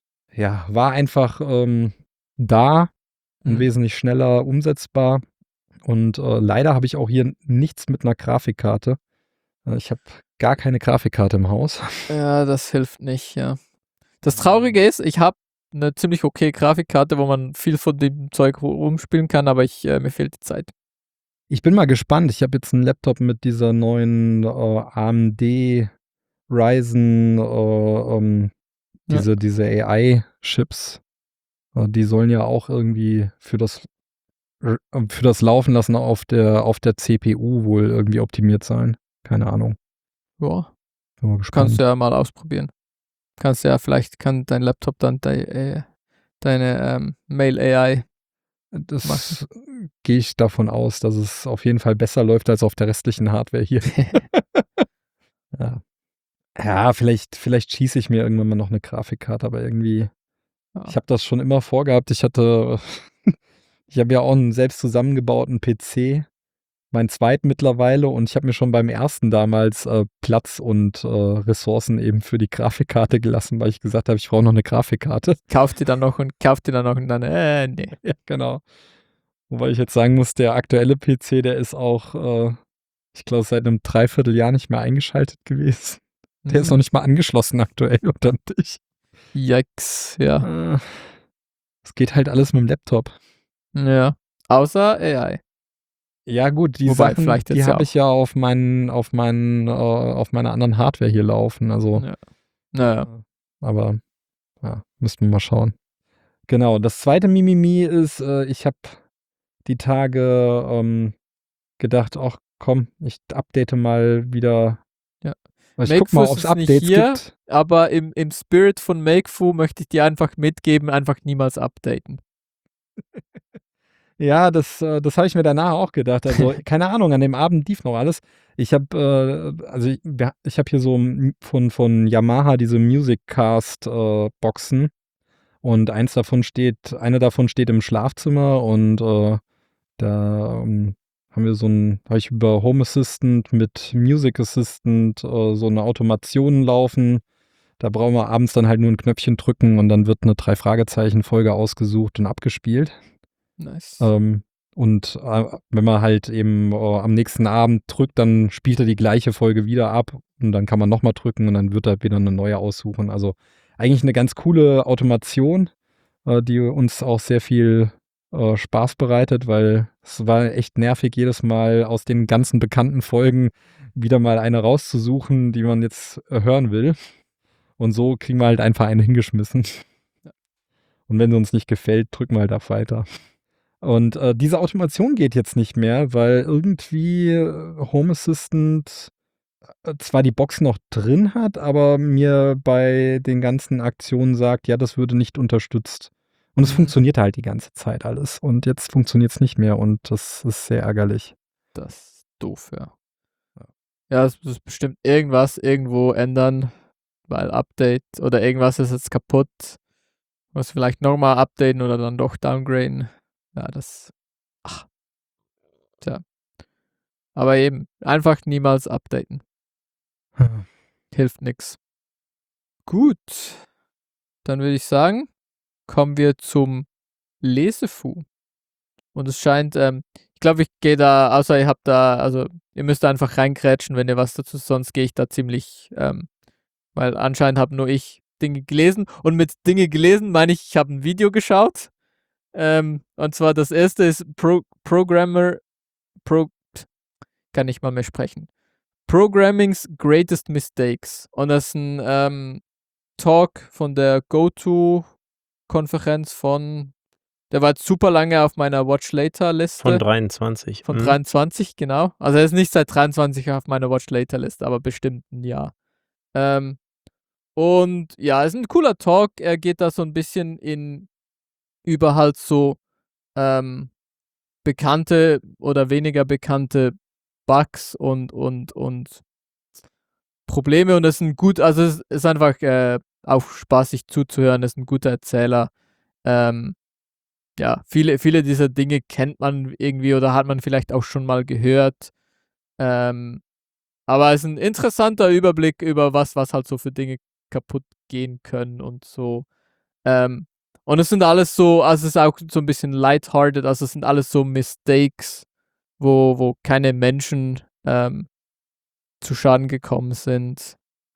da und wesentlich schneller umsetzbar. Und leider habe ich auch hier nichts mit einer Grafikkarte. Ich habe gar keine Grafikkarte im Haus. Ja, das hilft nicht, ja. Das Traurige ist, ich habe eine ziemlich okay Grafikkarte, wo man viel von dem Zeug rumspielen kann, aber mir fehlt die Zeit. Ich bin mal gespannt. Ich habe jetzt einen Laptop mit dieser neuen AMD Ryzen, diese AI-Chips. Die sollen ja auch irgendwie für das Laufen lassen auf der CPU wohl irgendwie optimiert sein. Keine Ahnung. Ja, Bin mal gespannt. kannst du ja mal ausprobieren. Vielleicht kann dein Laptop dann deine Mail-AI. Das gehe ich davon aus, dass es auf jeden Fall besser läuft als auf der restlichen Hardware hier. Ja, vielleicht schieße ich mir irgendwann mal noch eine Grafikkarte, aber irgendwie, ich habe das schon immer vorgehabt. Ich habe ja auch einen selbst zusammengebauten PC, meinen zweiten mittlerweile, und ich habe mir schon beim ersten damals Platz und Ressourcen eben für die Grafikkarte gelassen, weil ich gesagt habe, ich brauche noch eine Grafikkarte. Kauft die dann noch und dann, nee. Ja, genau. Wobei ich jetzt sagen muss, der aktuelle PC, der ist auch, ich glaube, seit einem Dreivierteljahr nicht mehr eingeschaltet gewesen. Der ist noch nicht mal angeschlossen aktuell, oder nicht? Yikes, ja. Es geht halt alles mit dem Laptop. Ja, außer AI. Ja gut, die Wobei, Sachen, die habe ich ja auf meiner anderen Hardware hier laufen. Also, Naja. Aber ja, müssten wir mal schauen. Genau, das zweite Mimimi ist, ich habe die Tage gedacht, ach komm, ich update mal wieder. Ja. Ich guck mal, ob es Updates gibt. Aber im Spirit von Makefu möchte ich dir einfach mitgeben, einfach niemals updaten. Ja, das habe ich mir danach auch gedacht. Also, keine Ahnung, an dem Abend lief noch alles. Ich habe ich habe hier so von Yamaha diese Musiccast-Boxen und eine davon steht im Schlafzimmer und da habe ich über Home Assistant mit Music Assistant so eine Automation laufen. Da brauchen wir abends dann halt nur ein Knöpfchen drücken und dann wird eine 3-Fragezeichen-Folge ausgesucht und abgespielt. Nice. Und wenn man halt eben am nächsten Abend drückt, dann spielt er die gleiche Folge wieder ab und dann kann man nochmal drücken und dann wird er wieder eine neue aussuchen. Also eigentlich eine ganz coole Automation, die uns auch sehr viel Spaß bereitet, weil es war echt nervig, jedes Mal aus den ganzen bekannten Folgen wieder mal eine rauszusuchen, die man jetzt hören will. Und so kriegen wir halt einfach eine hingeschmissen. Und wenn sie uns nicht gefällt, drücken wir halt auf weiter. Und diese Automation geht jetzt nicht mehr, weil irgendwie Home Assistant zwar die Box noch drin hat, aber mir bei den ganzen Aktionen sagt, ja, das würde nicht unterstützt. Und es funktioniert halt die ganze Zeit alles. Und jetzt funktioniert es nicht mehr und das ist sehr ärgerlich. Das ist doof, ja. Ja, es muss bestimmt irgendwas irgendwo ändern, weil Update oder irgendwas ist jetzt kaputt. Muss vielleicht nochmal updaten oder dann doch downgraden. Ja, Tja. Aber eben, einfach niemals updaten. Hilft nix. Gut. Dann würde ich sagen, kommen wir zum Lesefu. Und es scheint, ich glaube, ich gehe da, außer ihr habt da, also ihr müsst da einfach reingrätschen, wenn ihr was dazu, sonst gehe ich da ziemlich, weil anscheinend habe nur ich Dinge gelesen. Und mit Dinge gelesen meine ich habe ein Video geschaut. Und zwar das erste ist kann nicht mal mehr sprechen. Programming's Greatest Mistakes. Und das ist ein Talk von der GoTo-Konferenz der war jetzt super lange auf meiner Watch Later-Liste. Von 23. Von 23, genau. Also er ist nicht seit 23 auf meiner Watch Later-Liste, aber bestimmt ein Jahr. Und ja, ist ein cooler Talk. Er geht da so ein bisschen über halt so bekannte oder weniger bekannte Bugs und Probleme und es ist also es ist einfach auch spaßig zuzuhören, ist ein guter Erzähler. Ja, viele dieser Dinge kennt man irgendwie oder hat man vielleicht auch schon mal gehört. Aber es ist ein interessanter Überblick über was halt so für Dinge kaputt gehen können und so. Und es sind alles so, also es ist auch so ein bisschen lighthearted, also es sind alles so Mistakes, wo keine Menschen zu Schaden gekommen sind.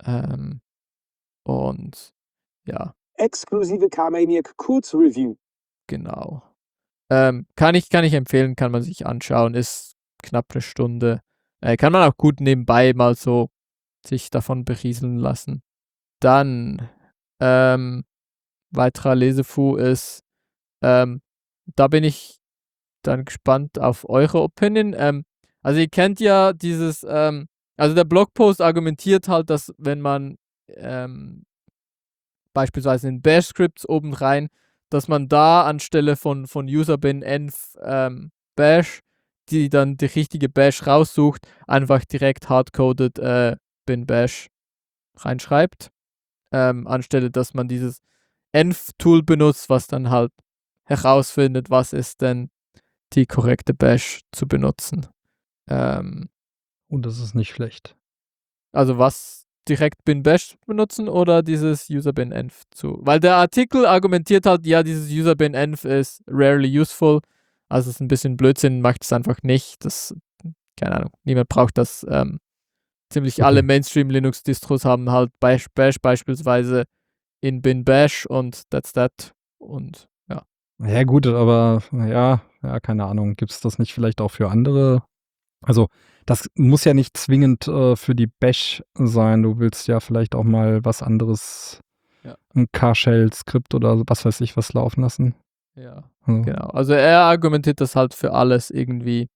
Und ja, Exklusive Carmaniac Kurzreview. genau. Kann ich empfehlen, kann man sich anschauen, ist knapp eine Stunde. Kann man auch gut nebenbei mal so sich davon berieseln lassen. Dann, weiterer Lesefu ist, da bin ich dann gespannt auf eure Opinion. Also ihr kennt ja dieses, also der Blogpost argumentiert halt, dass wenn man beispielsweise in Bash-Scripts oben rein, dass man da anstelle von userbin env bash, die dann die richtige Bash raussucht, einfach direkt hardcoded bin bash reinschreibt, anstelle dass man dieses env-Tool benutzt, was dann halt herausfindet, was ist denn die korrekte Bash zu benutzen. Und das ist nicht schlecht. Also was direkt bin bash benutzen oder dieses userbin env zu. Weil der Artikel argumentiert halt, ja, dieses userbin env ist rarely useful. Also es ist ein bisschen Blödsinn, macht es einfach nicht. Das, keine Ahnung, niemand braucht das. Ziemlich alle Mainstream-Linux-Distros haben halt bash beispielsweise in bin bash und that's that. Und ja. Ja, gut, aber ja, keine Ahnung. Gibt es das nicht vielleicht auch für andere? Also, das muss ja nicht zwingend für die Bash sein. Du willst ja vielleicht auch mal was anderes, Ja. ein Car-Shell-Skript oder was weiß ich was laufen lassen. Ja, Also, genau. Also er argumentiert, dass halt für alles irgendwie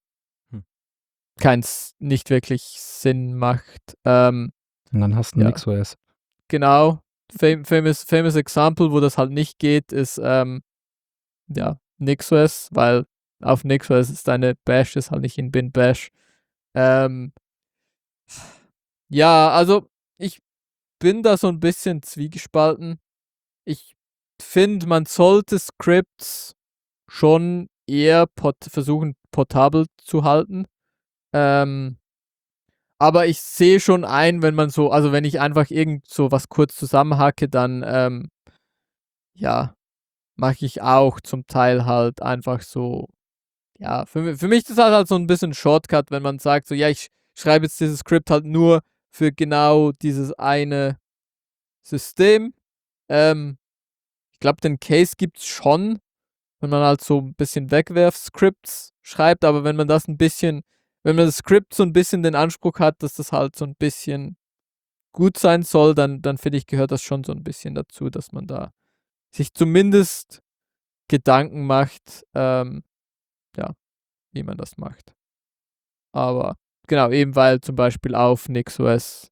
nicht wirklich Sinn macht. und dann hast du ja. NixOS. Genau. Famous Example, wo das halt nicht geht, ist ja, NixOS, weil auf NixOS ist deine Bash, ist halt nicht in bin bash. Ja, also ich bin da so ein bisschen zwiegespalten. Ich finde, man sollte Scripts schon eher versuchen, portabel zu halten. Aber ich sehe schon ein, wenn man so, also wenn ich einfach irgend so was kurz zusammenhacke, dann, ja, mache ich auch zum Teil halt einfach so, ja, für mich ist das halt so ein bisschen Shortcut, wenn man sagt so, ja, ich schreibe jetzt dieses Skript halt nur für genau dieses eine System. Ich glaube, den Case gibt's schon, wenn man halt so ein bisschen Wegwerf-Scripts schreibt, aber wenn man das Skript so ein bisschen den Anspruch hat, dass das halt so ein bisschen gut sein soll, dann finde ich, gehört das schon so ein bisschen dazu, dass man da sich zumindest Gedanken macht, ja, wie man das macht. Aber genau, eben weil zum Beispiel auf NixOS,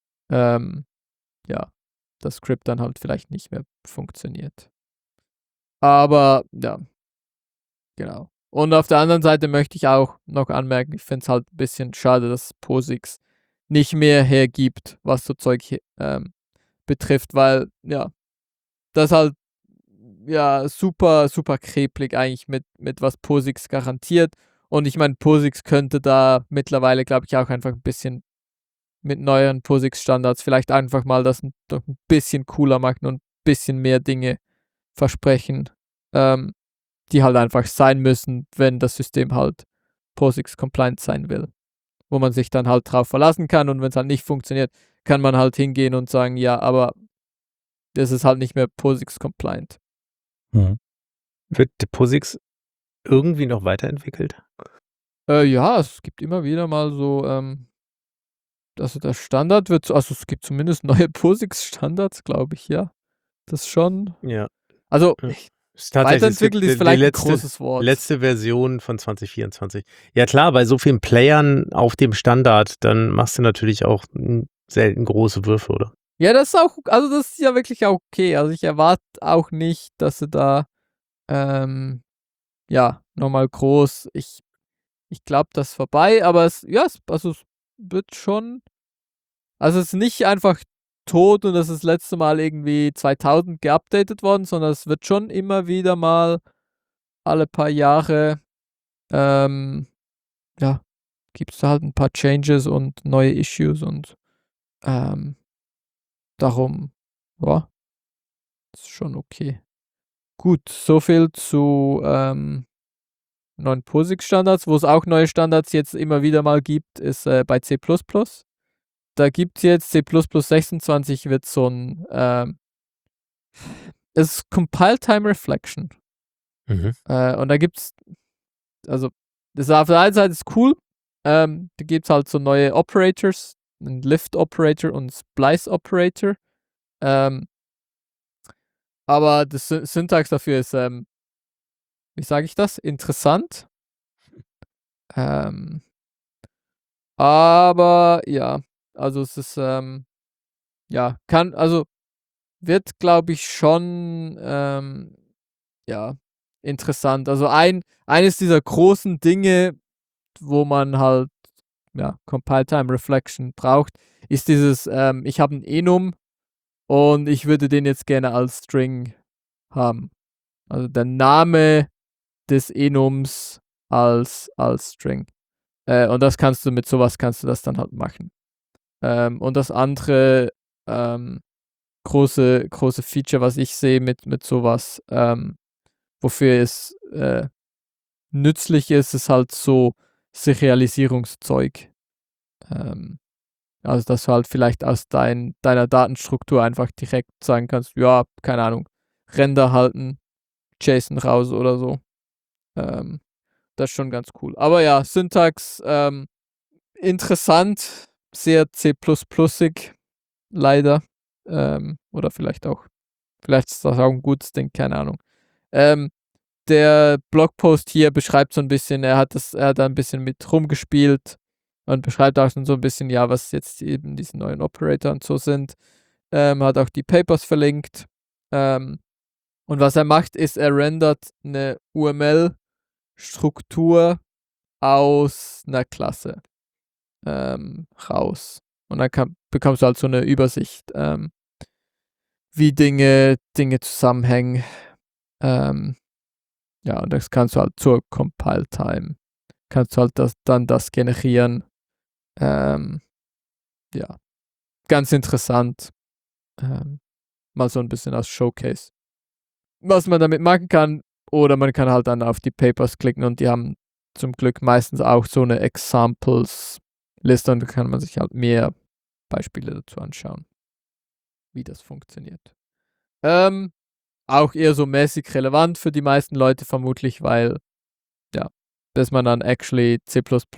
ja, das Skript dann halt vielleicht nicht mehr funktioniert. Aber ja, genau. Und auf der anderen Seite möchte ich auch noch anmerken, ich finde es halt ein bisschen schade, dass POSIX nicht mehr hergibt, was so Zeug betrifft, weil, ja, das halt, ja, super, super krepelig eigentlich mit was POSIX garantiert. Und ich meine, POSIX könnte da mittlerweile, glaube ich, auch einfach ein bisschen mit neueren POSIX-Standards vielleicht einfach mal das doch ein bisschen cooler machen und ein bisschen mehr Dinge versprechen, die halt einfach sein müssen, wenn das System halt POSIX-compliant sein will. Wo man sich dann halt drauf verlassen kann und wenn es halt nicht funktioniert, kann man halt hingehen und sagen, ja, aber das ist halt nicht mehr POSIX-compliant. Wird POSIX irgendwie noch weiterentwickelt? Ja, es gibt immer wieder mal so, also der Standard wird, also es gibt zumindest neue POSIX-Standards, glaube ich, ja. Das schon. Ja. Also, Ja. weiterentwickelt ist vielleicht ein großes Wort. Letzte Version von 2024. Ja klar, bei so vielen Playern auf dem Standard, dann machst du natürlich auch selten große Würfe, oder? Ja, das ist auch, also das ist ja wirklich auch okay. Also ich erwarte auch nicht, dass sie da, ja, nochmal groß. Ich glaube, das ist vorbei, aber es wird schon, also es ist nicht einfach tot und das ist das letzte Mal irgendwie 2000 geupdatet worden, sondern es wird schon immer wieder mal alle paar Jahre, gibt es da halt ein paar Changes und neue Issues und darum, ja, ist schon okay. Gut, so viel zu neuen POSIX-Standards. Wo es auch neue Standards jetzt immer wieder mal gibt, ist bei C++. Da gibt es jetzt C++ 26 wird so ein es ist Compile Time Reflection. Mhm. Und da gibt's, also das ist auf der einen Seite ist cool, da gibt's halt so neue Operators, einen Lift Operator und Splice Operator. Aber das Syntax dafür ist, wie sage ich das? Interessant. Aber ja, also es ist, wird, glaube ich, schon, interessant. Also eines dieser großen Dinge, wo man halt, Compile Time Reflection braucht, ist dieses, ich habe ein Enum und ich würde den jetzt gerne als String haben. Also der Name des Enums als String. Und das kannst du mit sowas kannst du das dann halt machen. Und das andere große Feature, was ich sehe mit sowas, wofür es nützlich ist, ist halt so Serialisierungszeug. Also dass du halt vielleicht aus deiner Datenstruktur einfach direkt sagen kannst, ja, keine Ahnung, Render halten, JSON raus oder so. Das ist schon ganz cool. Aber ja, Syntax, interessant, sehr C++ig, leider. Oder vielleicht ist das auch ein gutes Ding, keine Ahnung. Der Blogpost hier beschreibt so ein bisschen, er hat da ein bisschen mit rumgespielt und beschreibt auch schon so ein bisschen, ja, was jetzt eben diese neuen Operator und so sind. Hat auch die Papers verlinkt. Und was er macht, ist, er rendert eine UML-Struktur aus einer Klasse raus. Und dann bekommst du halt so eine Übersicht, wie Dinge zusammenhängen. Ja, und das kannst du halt zur Compile-Time, kannst du halt das generieren. Ja, ganz interessant. Mal so ein bisschen als Showcase. Was man damit machen kann, oder man kann halt dann auf die Papers klicken und die haben zum Glück meistens auch so eine Examples-Liste und da kann man sich halt mehr Beispiele dazu anschauen, wie das funktioniert. Auch eher so mäßig relevant für die meisten Leute vermutlich, weil, ja, bis man dann actually C++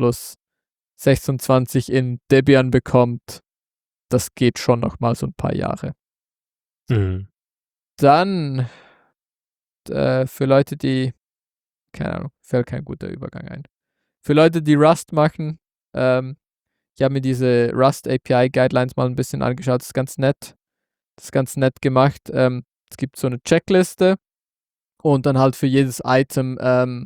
26 in Debian bekommt, das geht schon noch mal so ein paar Jahre. Mhm. Dann für Leute, die, keine Ahnung, fällt kein guter Übergang ein. Für Leute, die Rust machen, ich habe mir diese Rust API Guidelines mal ein bisschen angeschaut, das ist ganz nett. Das ist ganz nett gemacht. Es gibt so eine Checkliste und dann halt für jedes Item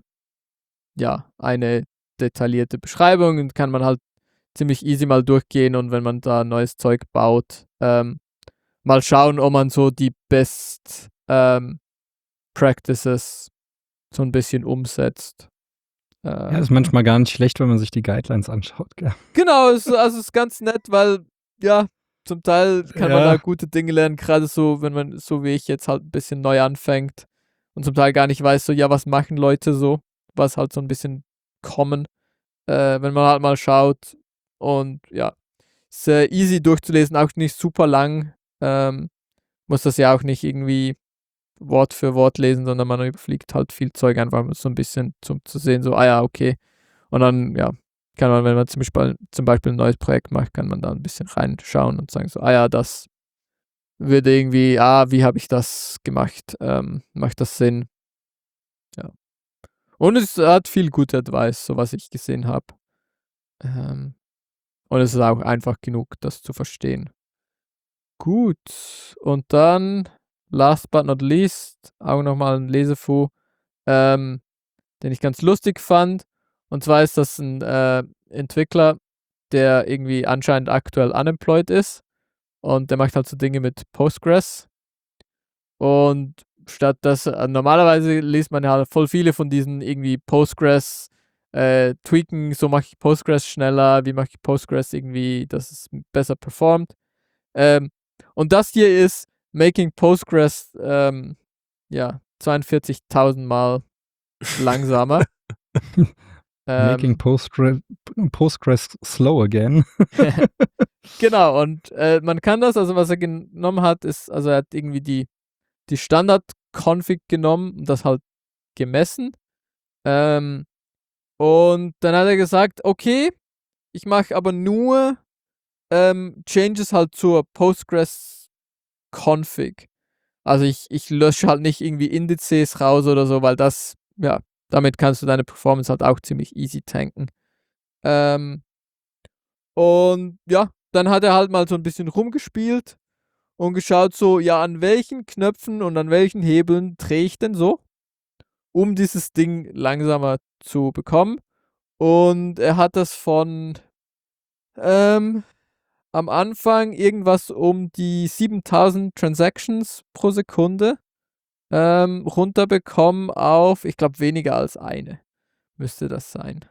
eine detaillierte Beschreibung und kann man halt ziemlich easy mal durchgehen und wenn man da neues Zeug baut, mal schauen, ob man so die Best Practices so ein bisschen umsetzt. Ja, ist manchmal gar nicht schlecht, wenn man sich die Guidelines anschaut, gell? Genau, ist ganz nett, weil, ja, zum Teil kann man da gute Dinge lernen, gerade so, wenn man, so wie ich jetzt halt ein bisschen neu anfängt und zum Teil gar nicht weiß, so, ja, was machen Leute so, was halt so ein bisschen kommen, wenn man halt mal schaut und ja, ist easy durchzulesen, auch nicht super lang, muss das ja auch nicht irgendwie Wort für Wort lesen, sondern man überfliegt halt viel Zeug einfach so ein bisschen zu sehen, so, okay. Und dann, ja, kann man, wenn man zum Beispiel ein neues Projekt macht, kann man da ein bisschen reinschauen und sagen so, das würde irgendwie, wie habe ich das gemacht? Macht das Sinn? Ja. Und es hat viel gute Advice, so was ich gesehen habe. Und es ist auch einfach genug, das zu verstehen. Gut. Und dann, last but not least, auch nochmal ein Lesefu. den ich ganz lustig fand. Und zwar ist das ein Entwickler, der irgendwie anscheinend aktuell unemployed ist. Und der macht halt so Dinge mit Postgres. Und statt das, normalerweise liest man ja halt voll viele von diesen irgendwie Postgres tweaken, so mache ich Postgres schneller, wie mache ich Postgres irgendwie, dass es besser performt. Und das hier ist Making Postgres 42.000 Mal langsamer. Making Postgres slow again. Genau, und man kann das, also was er genommen hat, ist, also er hat irgendwie die Standard-Config genommen und das halt gemessen. Und dann hat er gesagt, okay, ich mache aber nur Changes halt zur Postgres-Config. Also ich lösche halt nicht irgendwie Indizes raus oder so, weil das, ja, damit kannst du deine Performance halt auch ziemlich easy tanken. Und ja, dann hat er halt mal so ein bisschen rumgespielt und geschaut so, ja, an welchen Knöpfen und an welchen Hebeln drehe ich denn so, um dieses Ding langsamer zu bekommen. Und er hat das von am Anfang irgendwas um die 7000 Transactions pro Sekunde runterbekommen auf, ich glaube, weniger als eine müsste das sein.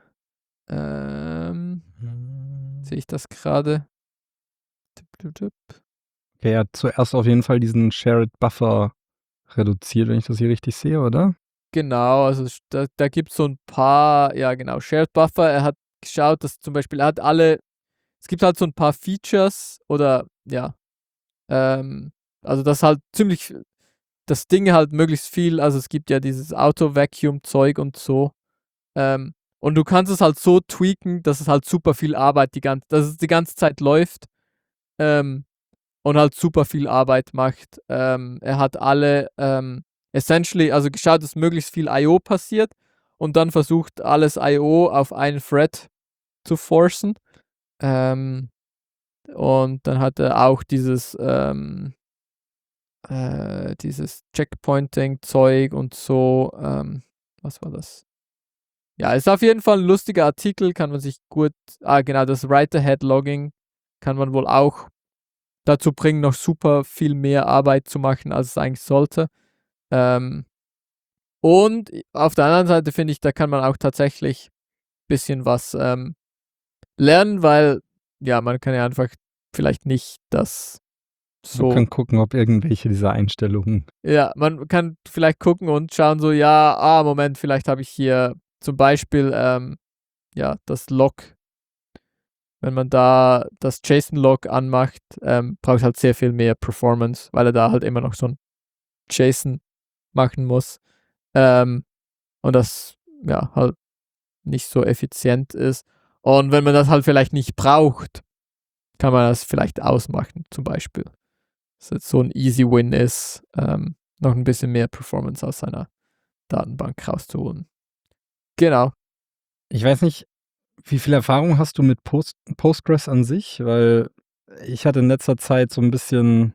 Sehe ich das gerade? Okay, er hat zuerst auf jeden Fall diesen Shared Buffer reduziert, wenn ich das hier richtig sehe, oder? Genau, also da gibt es so ein paar, ja genau, Shared Buffer. Er hat geschaut, dass zum Beispiel, es gibt halt so ein paar Features oder ja, also das halt ziemlich, das Ding halt möglichst viel, also es gibt ja dieses Auto-Vacuum-Zeug und so. Und du kannst es halt so tweaken, dass es halt super viel Arbeit dass es die ganze Zeit läuft und halt super viel Arbeit macht. Er hat alle essentially, also geschaut, dass möglichst viel I.O. passiert und dann versucht, alles I.O. auf einen Thread zu forcen. Und dann hat er auch dieses Checkpointing-Zeug und so. Was war das? Ja, ist auf jeden Fall ein lustiger Artikel, kann man sich gut. Genau, das Write-Ahead-Logging kann man wohl auch dazu bringen, noch super viel mehr Arbeit zu machen, als es eigentlich sollte. Und auf der anderen Seite finde ich, da kann man auch tatsächlich ein bisschen was lernen, weil ja, man kann ja einfach vielleicht nicht das so. Man kann gucken, ob irgendwelche dieser Einstellungen. Ja, man kann vielleicht gucken und schauen so, ja, Moment, vielleicht habe ich hier zum Beispiel das Log. Wenn man da das JSON-Log anmacht, braucht halt sehr viel mehr Performance, weil er da halt immer noch so ein JSON machen muss. Und das ja halt nicht so effizient ist. Und wenn man das halt vielleicht nicht braucht, kann man das vielleicht ausmachen, zum Beispiel. Dass jetzt so ein Easy Win ist, noch ein bisschen mehr Performance aus seiner Datenbank rauszuholen. Genau. Ich weiß nicht, wie viel Erfahrung hast du mit Postgres an sich? Weil ich hatte in letzter Zeit so ein bisschen,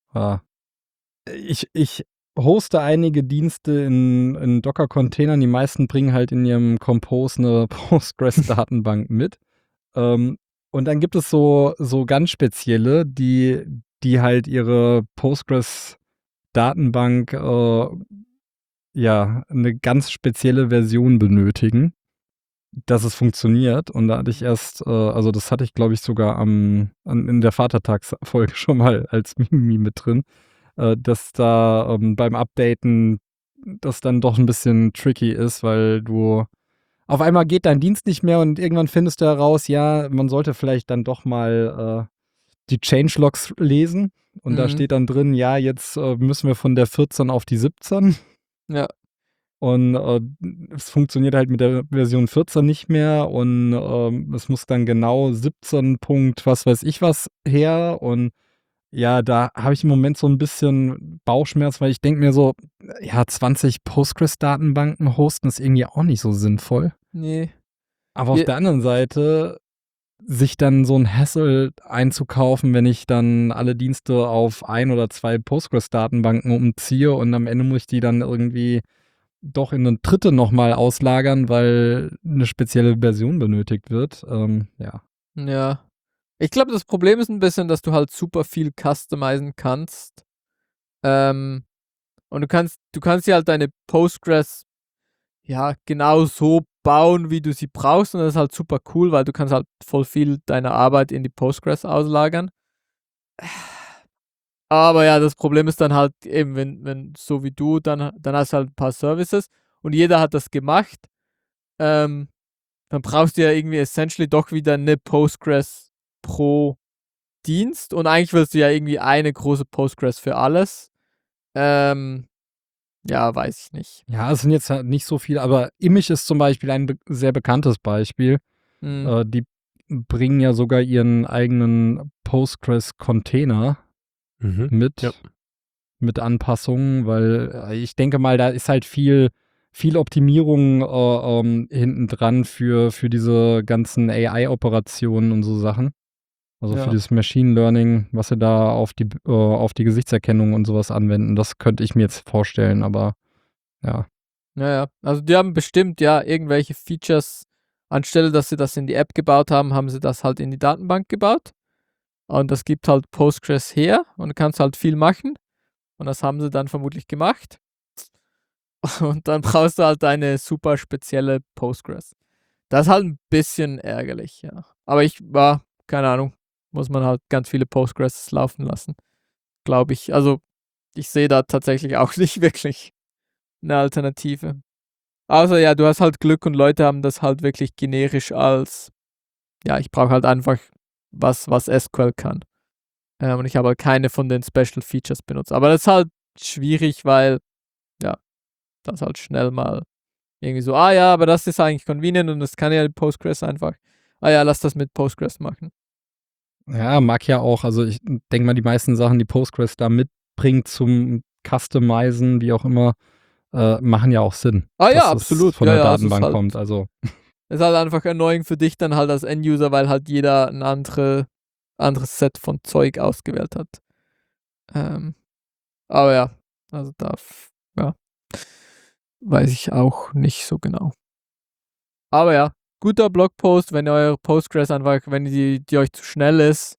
ich hoste einige Dienste in Docker-Containern. Die meisten bringen halt in ihrem Compose eine Postgres-Datenbank mit. Und dann gibt es so ganz spezielle, die halt ihre Postgres-Datenbank eine ganz spezielle Version benötigen, dass es funktioniert. Und da hatte ich erst, also das hatte ich, glaube ich, sogar in der Vatertagsfolge schon mal als Mimimi mit drin, dass da beim Updaten das dann doch ein bisschen tricky ist, weil du auf einmal geht dein Dienst nicht mehr und irgendwann findest du heraus, ja, man sollte vielleicht dann doch mal die Changelogs lesen. Und da steht dann drin, ja, jetzt müssen wir von der 14 auf die 17. Ja. Und es funktioniert halt mit der Version 14 nicht mehr und es muss dann genau 17 Punkt was weiß ich was her. Und ja, da habe ich im Moment so ein bisschen Bauchschmerz, weil ich denke mir so, ja, 20 Postgres-Datenbanken hosten ist irgendwie auch nicht so sinnvoll. Nee. Aber auf der anderen Seite, sich dann so ein Hassle einzukaufen, wenn ich dann alle Dienste auf 1 oder 2 Postgres-Datenbanken umziehe und am Ende muss ich die dann irgendwie doch in eine dritte nochmal auslagern, weil eine spezielle Version benötigt wird. Ja. Ja. Ich glaube, das Problem ist ein bisschen, dass du halt super viel customizen kannst. Und du kannst dir halt deine Postgres ja genau so bauen, wie du sie brauchst. Und das ist halt super cool, weil du kannst halt voll viel deiner Arbeit in die Postgres auslagern. Aber ja, das Problem ist dann halt eben, wenn so wie du, dann hast du halt ein paar Services und jeder hat das gemacht. Dann brauchst du ja irgendwie essentially doch wieder eine Postgres pro Dienst und eigentlich willst du ja irgendwie eine große Postgres für alles. Ja, weiß ich nicht. Ja, es sind jetzt halt nicht so viele, aber Image ist zum Beispiel ein sehr bekanntes Beispiel. Die bringen ja sogar ihren eigenen Postgres-Container mit Anpassungen, weil ich denke mal, da ist halt viel Optimierung hinten dran für diese ganzen AI-Operationen und so Sachen. Also für das Machine Learning, was sie da auf die Gesichtserkennung und sowas anwenden, das könnte ich mir jetzt vorstellen, aber ja. Naja, also die haben bestimmt ja irgendwelche Features, anstelle dass sie das in die App gebaut haben, haben sie das halt in die Datenbank gebaut. Und das gibt halt Postgres her und du kannst halt viel machen. Und das haben sie dann vermutlich gemacht. Und dann brauchst du halt eine super spezielle Postgres. Das ist halt ein bisschen ärgerlich, ja. Aber keine Ahnung, muss man halt ganz viele Postgres laufen lassen, glaube ich. Also ich sehe da tatsächlich auch nicht wirklich eine Alternative. Außer ja, du hast halt Glück und Leute haben das halt wirklich generisch als, ja, ich brauche halt einfach was SQL kann. Und ich habe halt keine von den Special Features benutzt. Aber das ist halt schwierig, weil, ja, das halt schnell mal irgendwie so, ja, aber das ist eigentlich convenient und das kann ja Postgres einfach. Ja, lass das mit Postgres machen. Ja, mag ja auch, also ich denke mal, die meisten Sachen, die Postgres da mitbringt zum Customizen, wie auch immer, machen ja auch Sinn. Ja, absolut. Es von der Datenbank halt, kommt, also. Ist halt einfach annoying für dich dann halt als End-User, weil halt jeder ein anderes Set von Zeug ausgewählt hat. Aber ja, also weiß ich auch nicht so genau. Aber ja, guter Blogpost, wenn ihr eure Postgres einfach, wenn die euch zu schnell ist,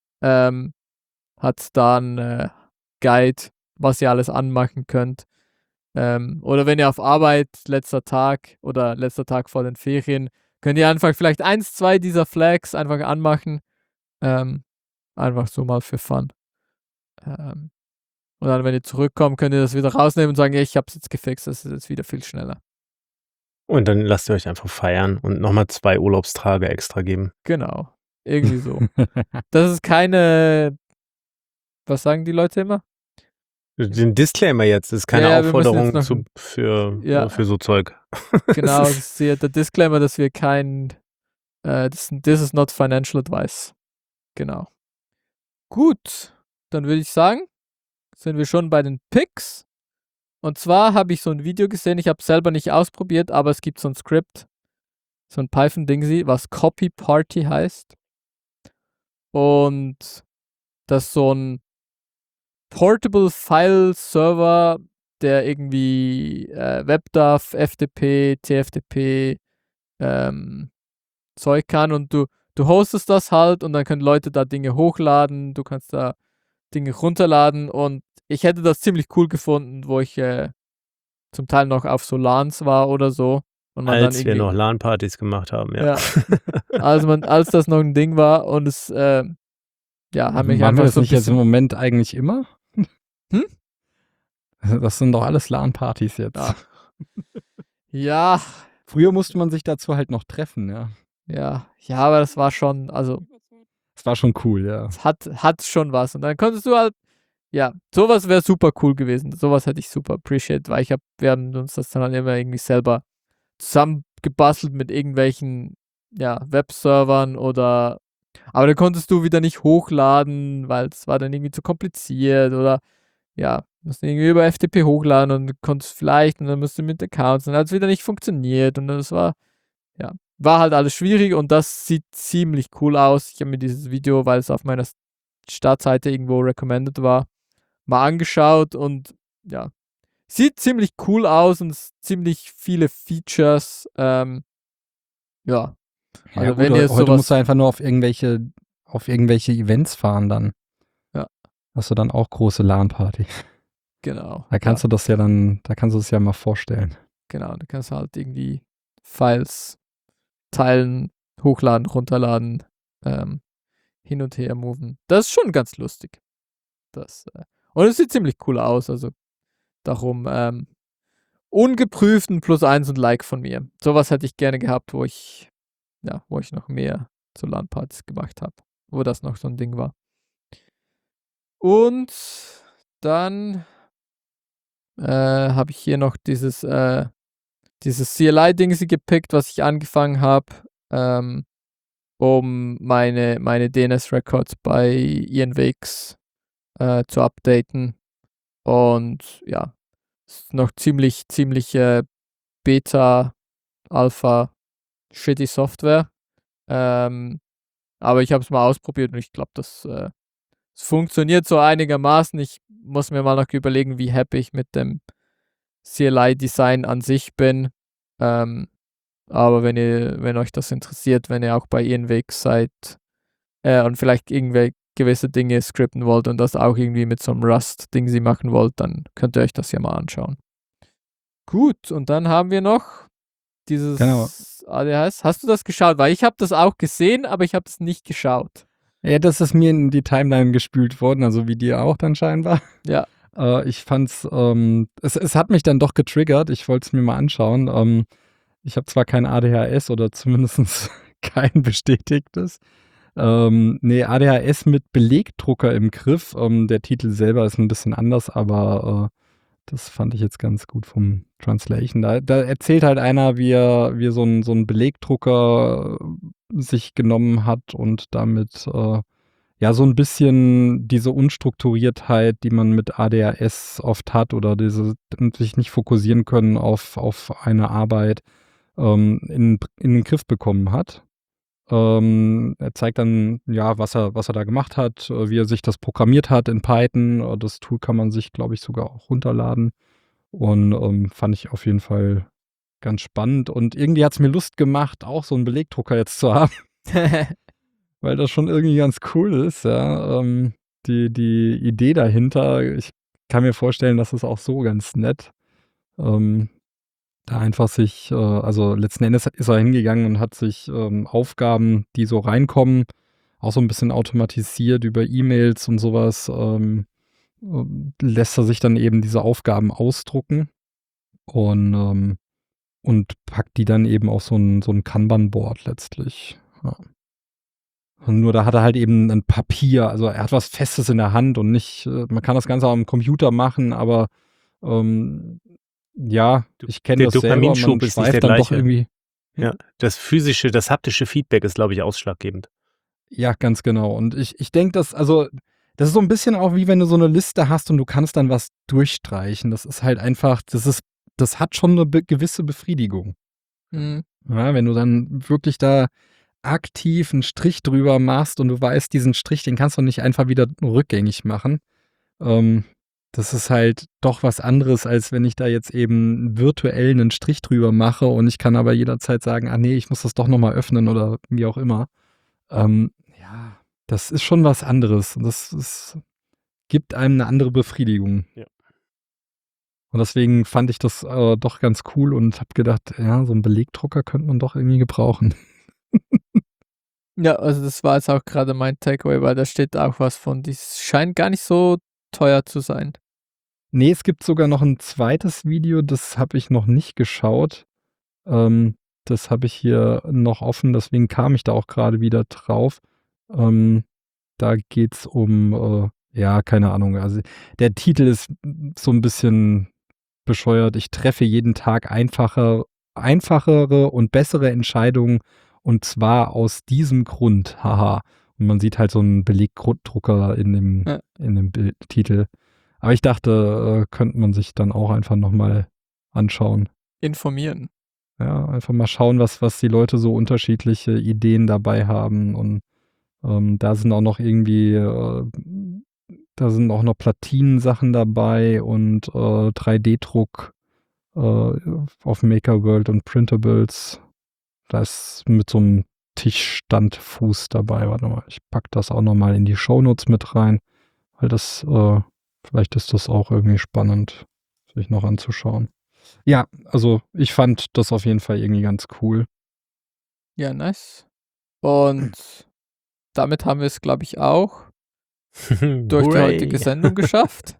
hat da einen Guide, was ihr alles anmachen könnt. Oder wenn ihr auf Arbeit, letzter Tag vor den Ferien, könnt ihr einfach vielleicht 1, 2 dieser Flags einfach anmachen. Einfach so mal für Fun. Und dann, wenn ihr zurückkommt, könnt ihr das wieder rausnehmen und sagen, ich habe es jetzt gefixt, das ist jetzt wieder viel schneller. Und dann lasst ihr euch einfach feiern und nochmal 2 Urlaubstage extra geben. Genau, irgendwie so. Das ist keine, was sagen die Leute immer? Den Disclaimer jetzt, das ist keine Aufforderung für so Zeug. Genau, das ist der Disclaimer, dass wir this is not financial advice. Genau. Gut, dann würde ich sagen, sind wir schon bei den Picks. Und zwar habe ich so ein Video gesehen, ich habe es selber nicht ausprobiert, aber es gibt so ein Skript, so ein Python-Dingsy, was Copy Party heißt. Und das ist so ein Portable File Server, der irgendwie WebDAV, FTP, TFTP Zeug kann und du hostest das halt und dann können Leute da Dinge hochladen, du kannst da Dinge runterladen und ich hätte das ziemlich cool gefunden, wo ich zum Teil noch auf so LANs war oder so. Und man als wir noch LAN-Partys gemacht haben, ja. Als das noch ein Ding war und es, haben mich machen einfach wir das so ein nicht jetzt im bisschen... Moment eigentlich immer? Das sind doch alles LAN-Partys jetzt. Ja. Früher musste man sich dazu halt noch treffen, ja. Ja, aber das war schon, also... Es war schon cool, ja. Es hat schon was. Und dann konntest du halt, ja, sowas wäre super cool gewesen. Sowas hätte ich super appreciate, weil wir haben uns das dann halt immer irgendwie selber zusammengebastelt mit irgendwelchen, Webservern oder, aber dann konntest du wieder nicht hochladen, weil es war dann irgendwie zu kompliziert oder, musst du irgendwie über FTP hochladen und konntest vielleicht und dann musst du mit Accounts und dann hat es wieder nicht funktioniert und das war halt alles schwierig und das sieht ziemlich cool aus. Ich habe mir dieses Video, weil es auf meiner Startseite irgendwo recommended war, mal angeschaut und sieht ziemlich cool aus und ziemlich viele Features. Ja. Ja, Also gut, wenn ihr heute musst du sowas, einfach nur auf irgendwelche Events fahren dann. Ja. Hast du dann auch große LAN-Party. genau. Da kannst du das ja dann, da kannst du es ja mal vorstellen. Genau, da kannst du halt irgendwie Files teilen, hochladen, runterladen, hin und her moven. Das ist schon ganz lustig. Und es sieht ziemlich cool aus, also darum ungeprüft ein +1 und Like von mir. Sowas hätte ich gerne gehabt, wo ich noch mehr zu LAN-Partys gemacht habe, wo das noch so ein Ding war. Und dann habe ich hier noch dieses CLI-Ding gepickt, was ich angefangen habe, um meine DNS-Records bei INWX zu updaten. Und ja, ist noch ziemlich Beta, Alpha, shitty Software. Aber ich habe es mal ausprobiert und ich glaube, es funktioniert so einigermaßen. Ich muss mir mal noch überlegen, wie happy ich mit dem CLI-Design an sich bin. Aber wenn euch das interessiert, wenn ihr auch bei INWX seid und vielleicht irgendwelche gewisse Dinge scripten wollt und das auch irgendwie mit so einem Rust-Ding sie machen wollt, dann könnt ihr euch das ja mal anschauen. Gut, und dann haben wir noch dieses Genau. ADHS. Hast du das geschaut? Weil ich habe das auch gesehen, aber ich habe es nicht geschaut. Ja, das ist mir in die Timeline gespült worden, also wie dir auch dann scheinbar. Ja. Ich fand's, es hat mich dann doch getriggert. Ich wollte es mir mal anschauen. Ich habe zwar kein ADHS oder zumindest kein bestätigtes. ADHS mit Belegdrucker im Griff. Der Titel selber ist ein bisschen anders, aber das fand ich jetzt ganz gut vom Translation. Da erzählt halt einer, wie er so einen Belegdrucker sich genommen hat und damit so ein bisschen diese Unstrukturiertheit, die man mit ADHS oft hat oder sich nicht fokussieren können auf eine Arbeit, in den Griff bekommen hat. Er zeigt dann, was er da gemacht hat, wie er sich das programmiert hat in Python. Das Tool kann man sich, glaube ich, sogar auch runterladen. Und fand ich auf jeden Fall ganz spannend. Und irgendwie hat es mir Lust gemacht, auch so einen Belegdrucker jetzt zu haben. Weil das schon irgendwie ganz cool ist, ja. Die Idee dahinter, ich kann mir vorstellen, das ist auch so ganz nett. Da einfach sich, also letzten Endes ist er hingegangen und hat sich Aufgaben, die so reinkommen, auch so ein bisschen automatisiert über E-Mails und sowas, lässt er sich dann eben diese Aufgaben ausdrucken und packt die dann eben auf so ein Kanban-Board letztlich. Ja. Und nur da hat er halt eben ein Papier, also er hat was Festes in der Hand und nicht, man kann das Ganze auch am Computer machen, aber ich kenne Der das selber, Dopaminschub man ist nicht schweift der dann doch gleiche. irgendwie. Ja, das haptische Feedback ist, glaube ich, ausschlaggebend. Ja, ganz genau. Und ich denke, das ist so ein bisschen auch wie wenn du so eine Liste hast und du kannst dann was durchstreichen. Das ist halt einfach, das hat schon eine gewisse Befriedigung. Mhm. Ja, wenn du dann wirklich da aktiv einen Strich drüber machst und du weißt, diesen Strich, den kannst du nicht einfach wieder rückgängig machen. Das ist halt doch was anderes, als wenn ich da jetzt eben virtuell einen Strich drüber mache und ich kann aber jederzeit sagen, nee, ich muss das doch nochmal öffnen oder wie auch immer. Das ist schon was anderes. Das gibt einem eine andere Befriedigung. Ja. Und deswegen fand ich das doch ganz cool und habe gedacht, ja, so einen Belegdrucker könnte man doch irgendwie gebrauchen. Ja, also das war jetzt auch gerade mein Takeaway, weil da steht auch was von, das scheint gar nicht so teuer zu sein. Nee, es gibt sogar noch ein zweites Video, das habe ich noch nicht geschaut. Das habe ich hier noch offen, deswegen kam ich da auch gerade wieder drauf. Da geht's um, keine Ahnung. Also der Titel ist so ein bisschen bescheuert. Ich treffe jeden Tag einfachere und bessere Entscheidungen und zwar aus diesem Grund. Haha. Und man sieht halt so einen Belegdrucker in dem Titel. Aber ich dachte, könnte man sich dann auch einfach nochmal anschauen. Informieren. Ja, einfach mal schauen, was die Leute so unterschiedliche Ideen dabei haben. Und da sind auch noch irgendwie Da sind auch noch Platinensachen dabei und 3D-Druck auf Makerworld und Printables. Da ist mit so einem Tischstandfuß dabei. Warte mal, ich packe das auch nochmal in die Shownotes mit rein, weil das, vielleicht ist das auch irgendwie spannend, sich noch anzuschauen. Ja, also ich fand das auf jeden Fall irgendwie ganz cool. Ja, nice. Und damit haben wir es, glaube ich, auch durch die heutige Sendung geschafft.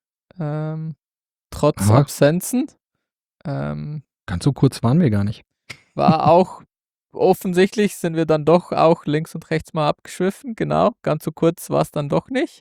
Trotz Ah. Absenzen. Ganz so kurz waren wir gar nicht. War auch, offensichtlich sind wir dann doch auch links und rechts mal abgeschwiffen. Genau, ganz so kurz war es dann doch nicht.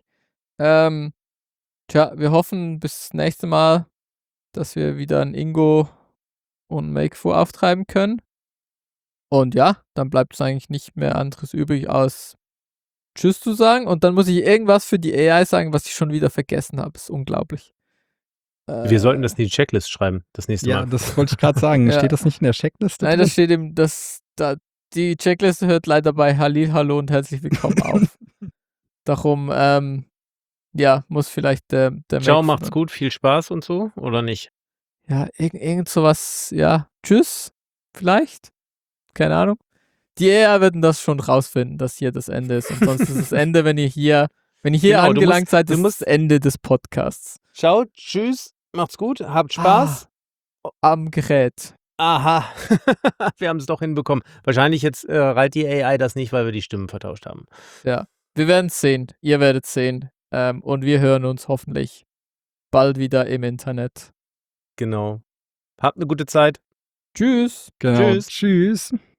Wir hoffen bis nächste Mal, dass wir wieder ein Ingo und Make4 auftreiben können. Und ja, dann bleibt es eigentlich nicht mehr anderes übrig, als Tschüss zu sagen. Und dann muss ich irgendwas für die AI sagen, was ich schon wieder vergessen habe. Ist unglaublich. Wir sollten das in die Checklist schreiben, das nächste Mal. Ja, das wollte ich gerade sagen. Ja. Steht das nicht in der Checkliste Nein, drin? das steht eben, die Checkliste hört leider bei Halil, Hallo und herzlich willkommen auf. Darum, muss vielleicht der Ciao, Make4 macht's gut, viel Spaß und so, oder nicht? Ja, irgend sowas, ja, tschüss, vielleicht, keine Ahnung. Die AI werden das schon rausfinden, dass hier das Ende ist. Und sonst ist das Ende, wenn ihr hier Genau, angelangt seid, du ist musst- das Ende des Podcasts. Ciao, tschüss, macht's gut, habt Spaß. Am Gerät. Aha, wir haben es doch hinbekommen. Wahrscheinlich jetzt reiht die AI das nicht, weil wir die Stimmen vertauscht haben. Ja, wir werden es sehen. Ihr werdet es sehen. Und wir hören uns hoffentlich bald wieder im Internet. Genau. Habt eine gute Zeit. Tschüss. Genau. Tschüss. Tschüss.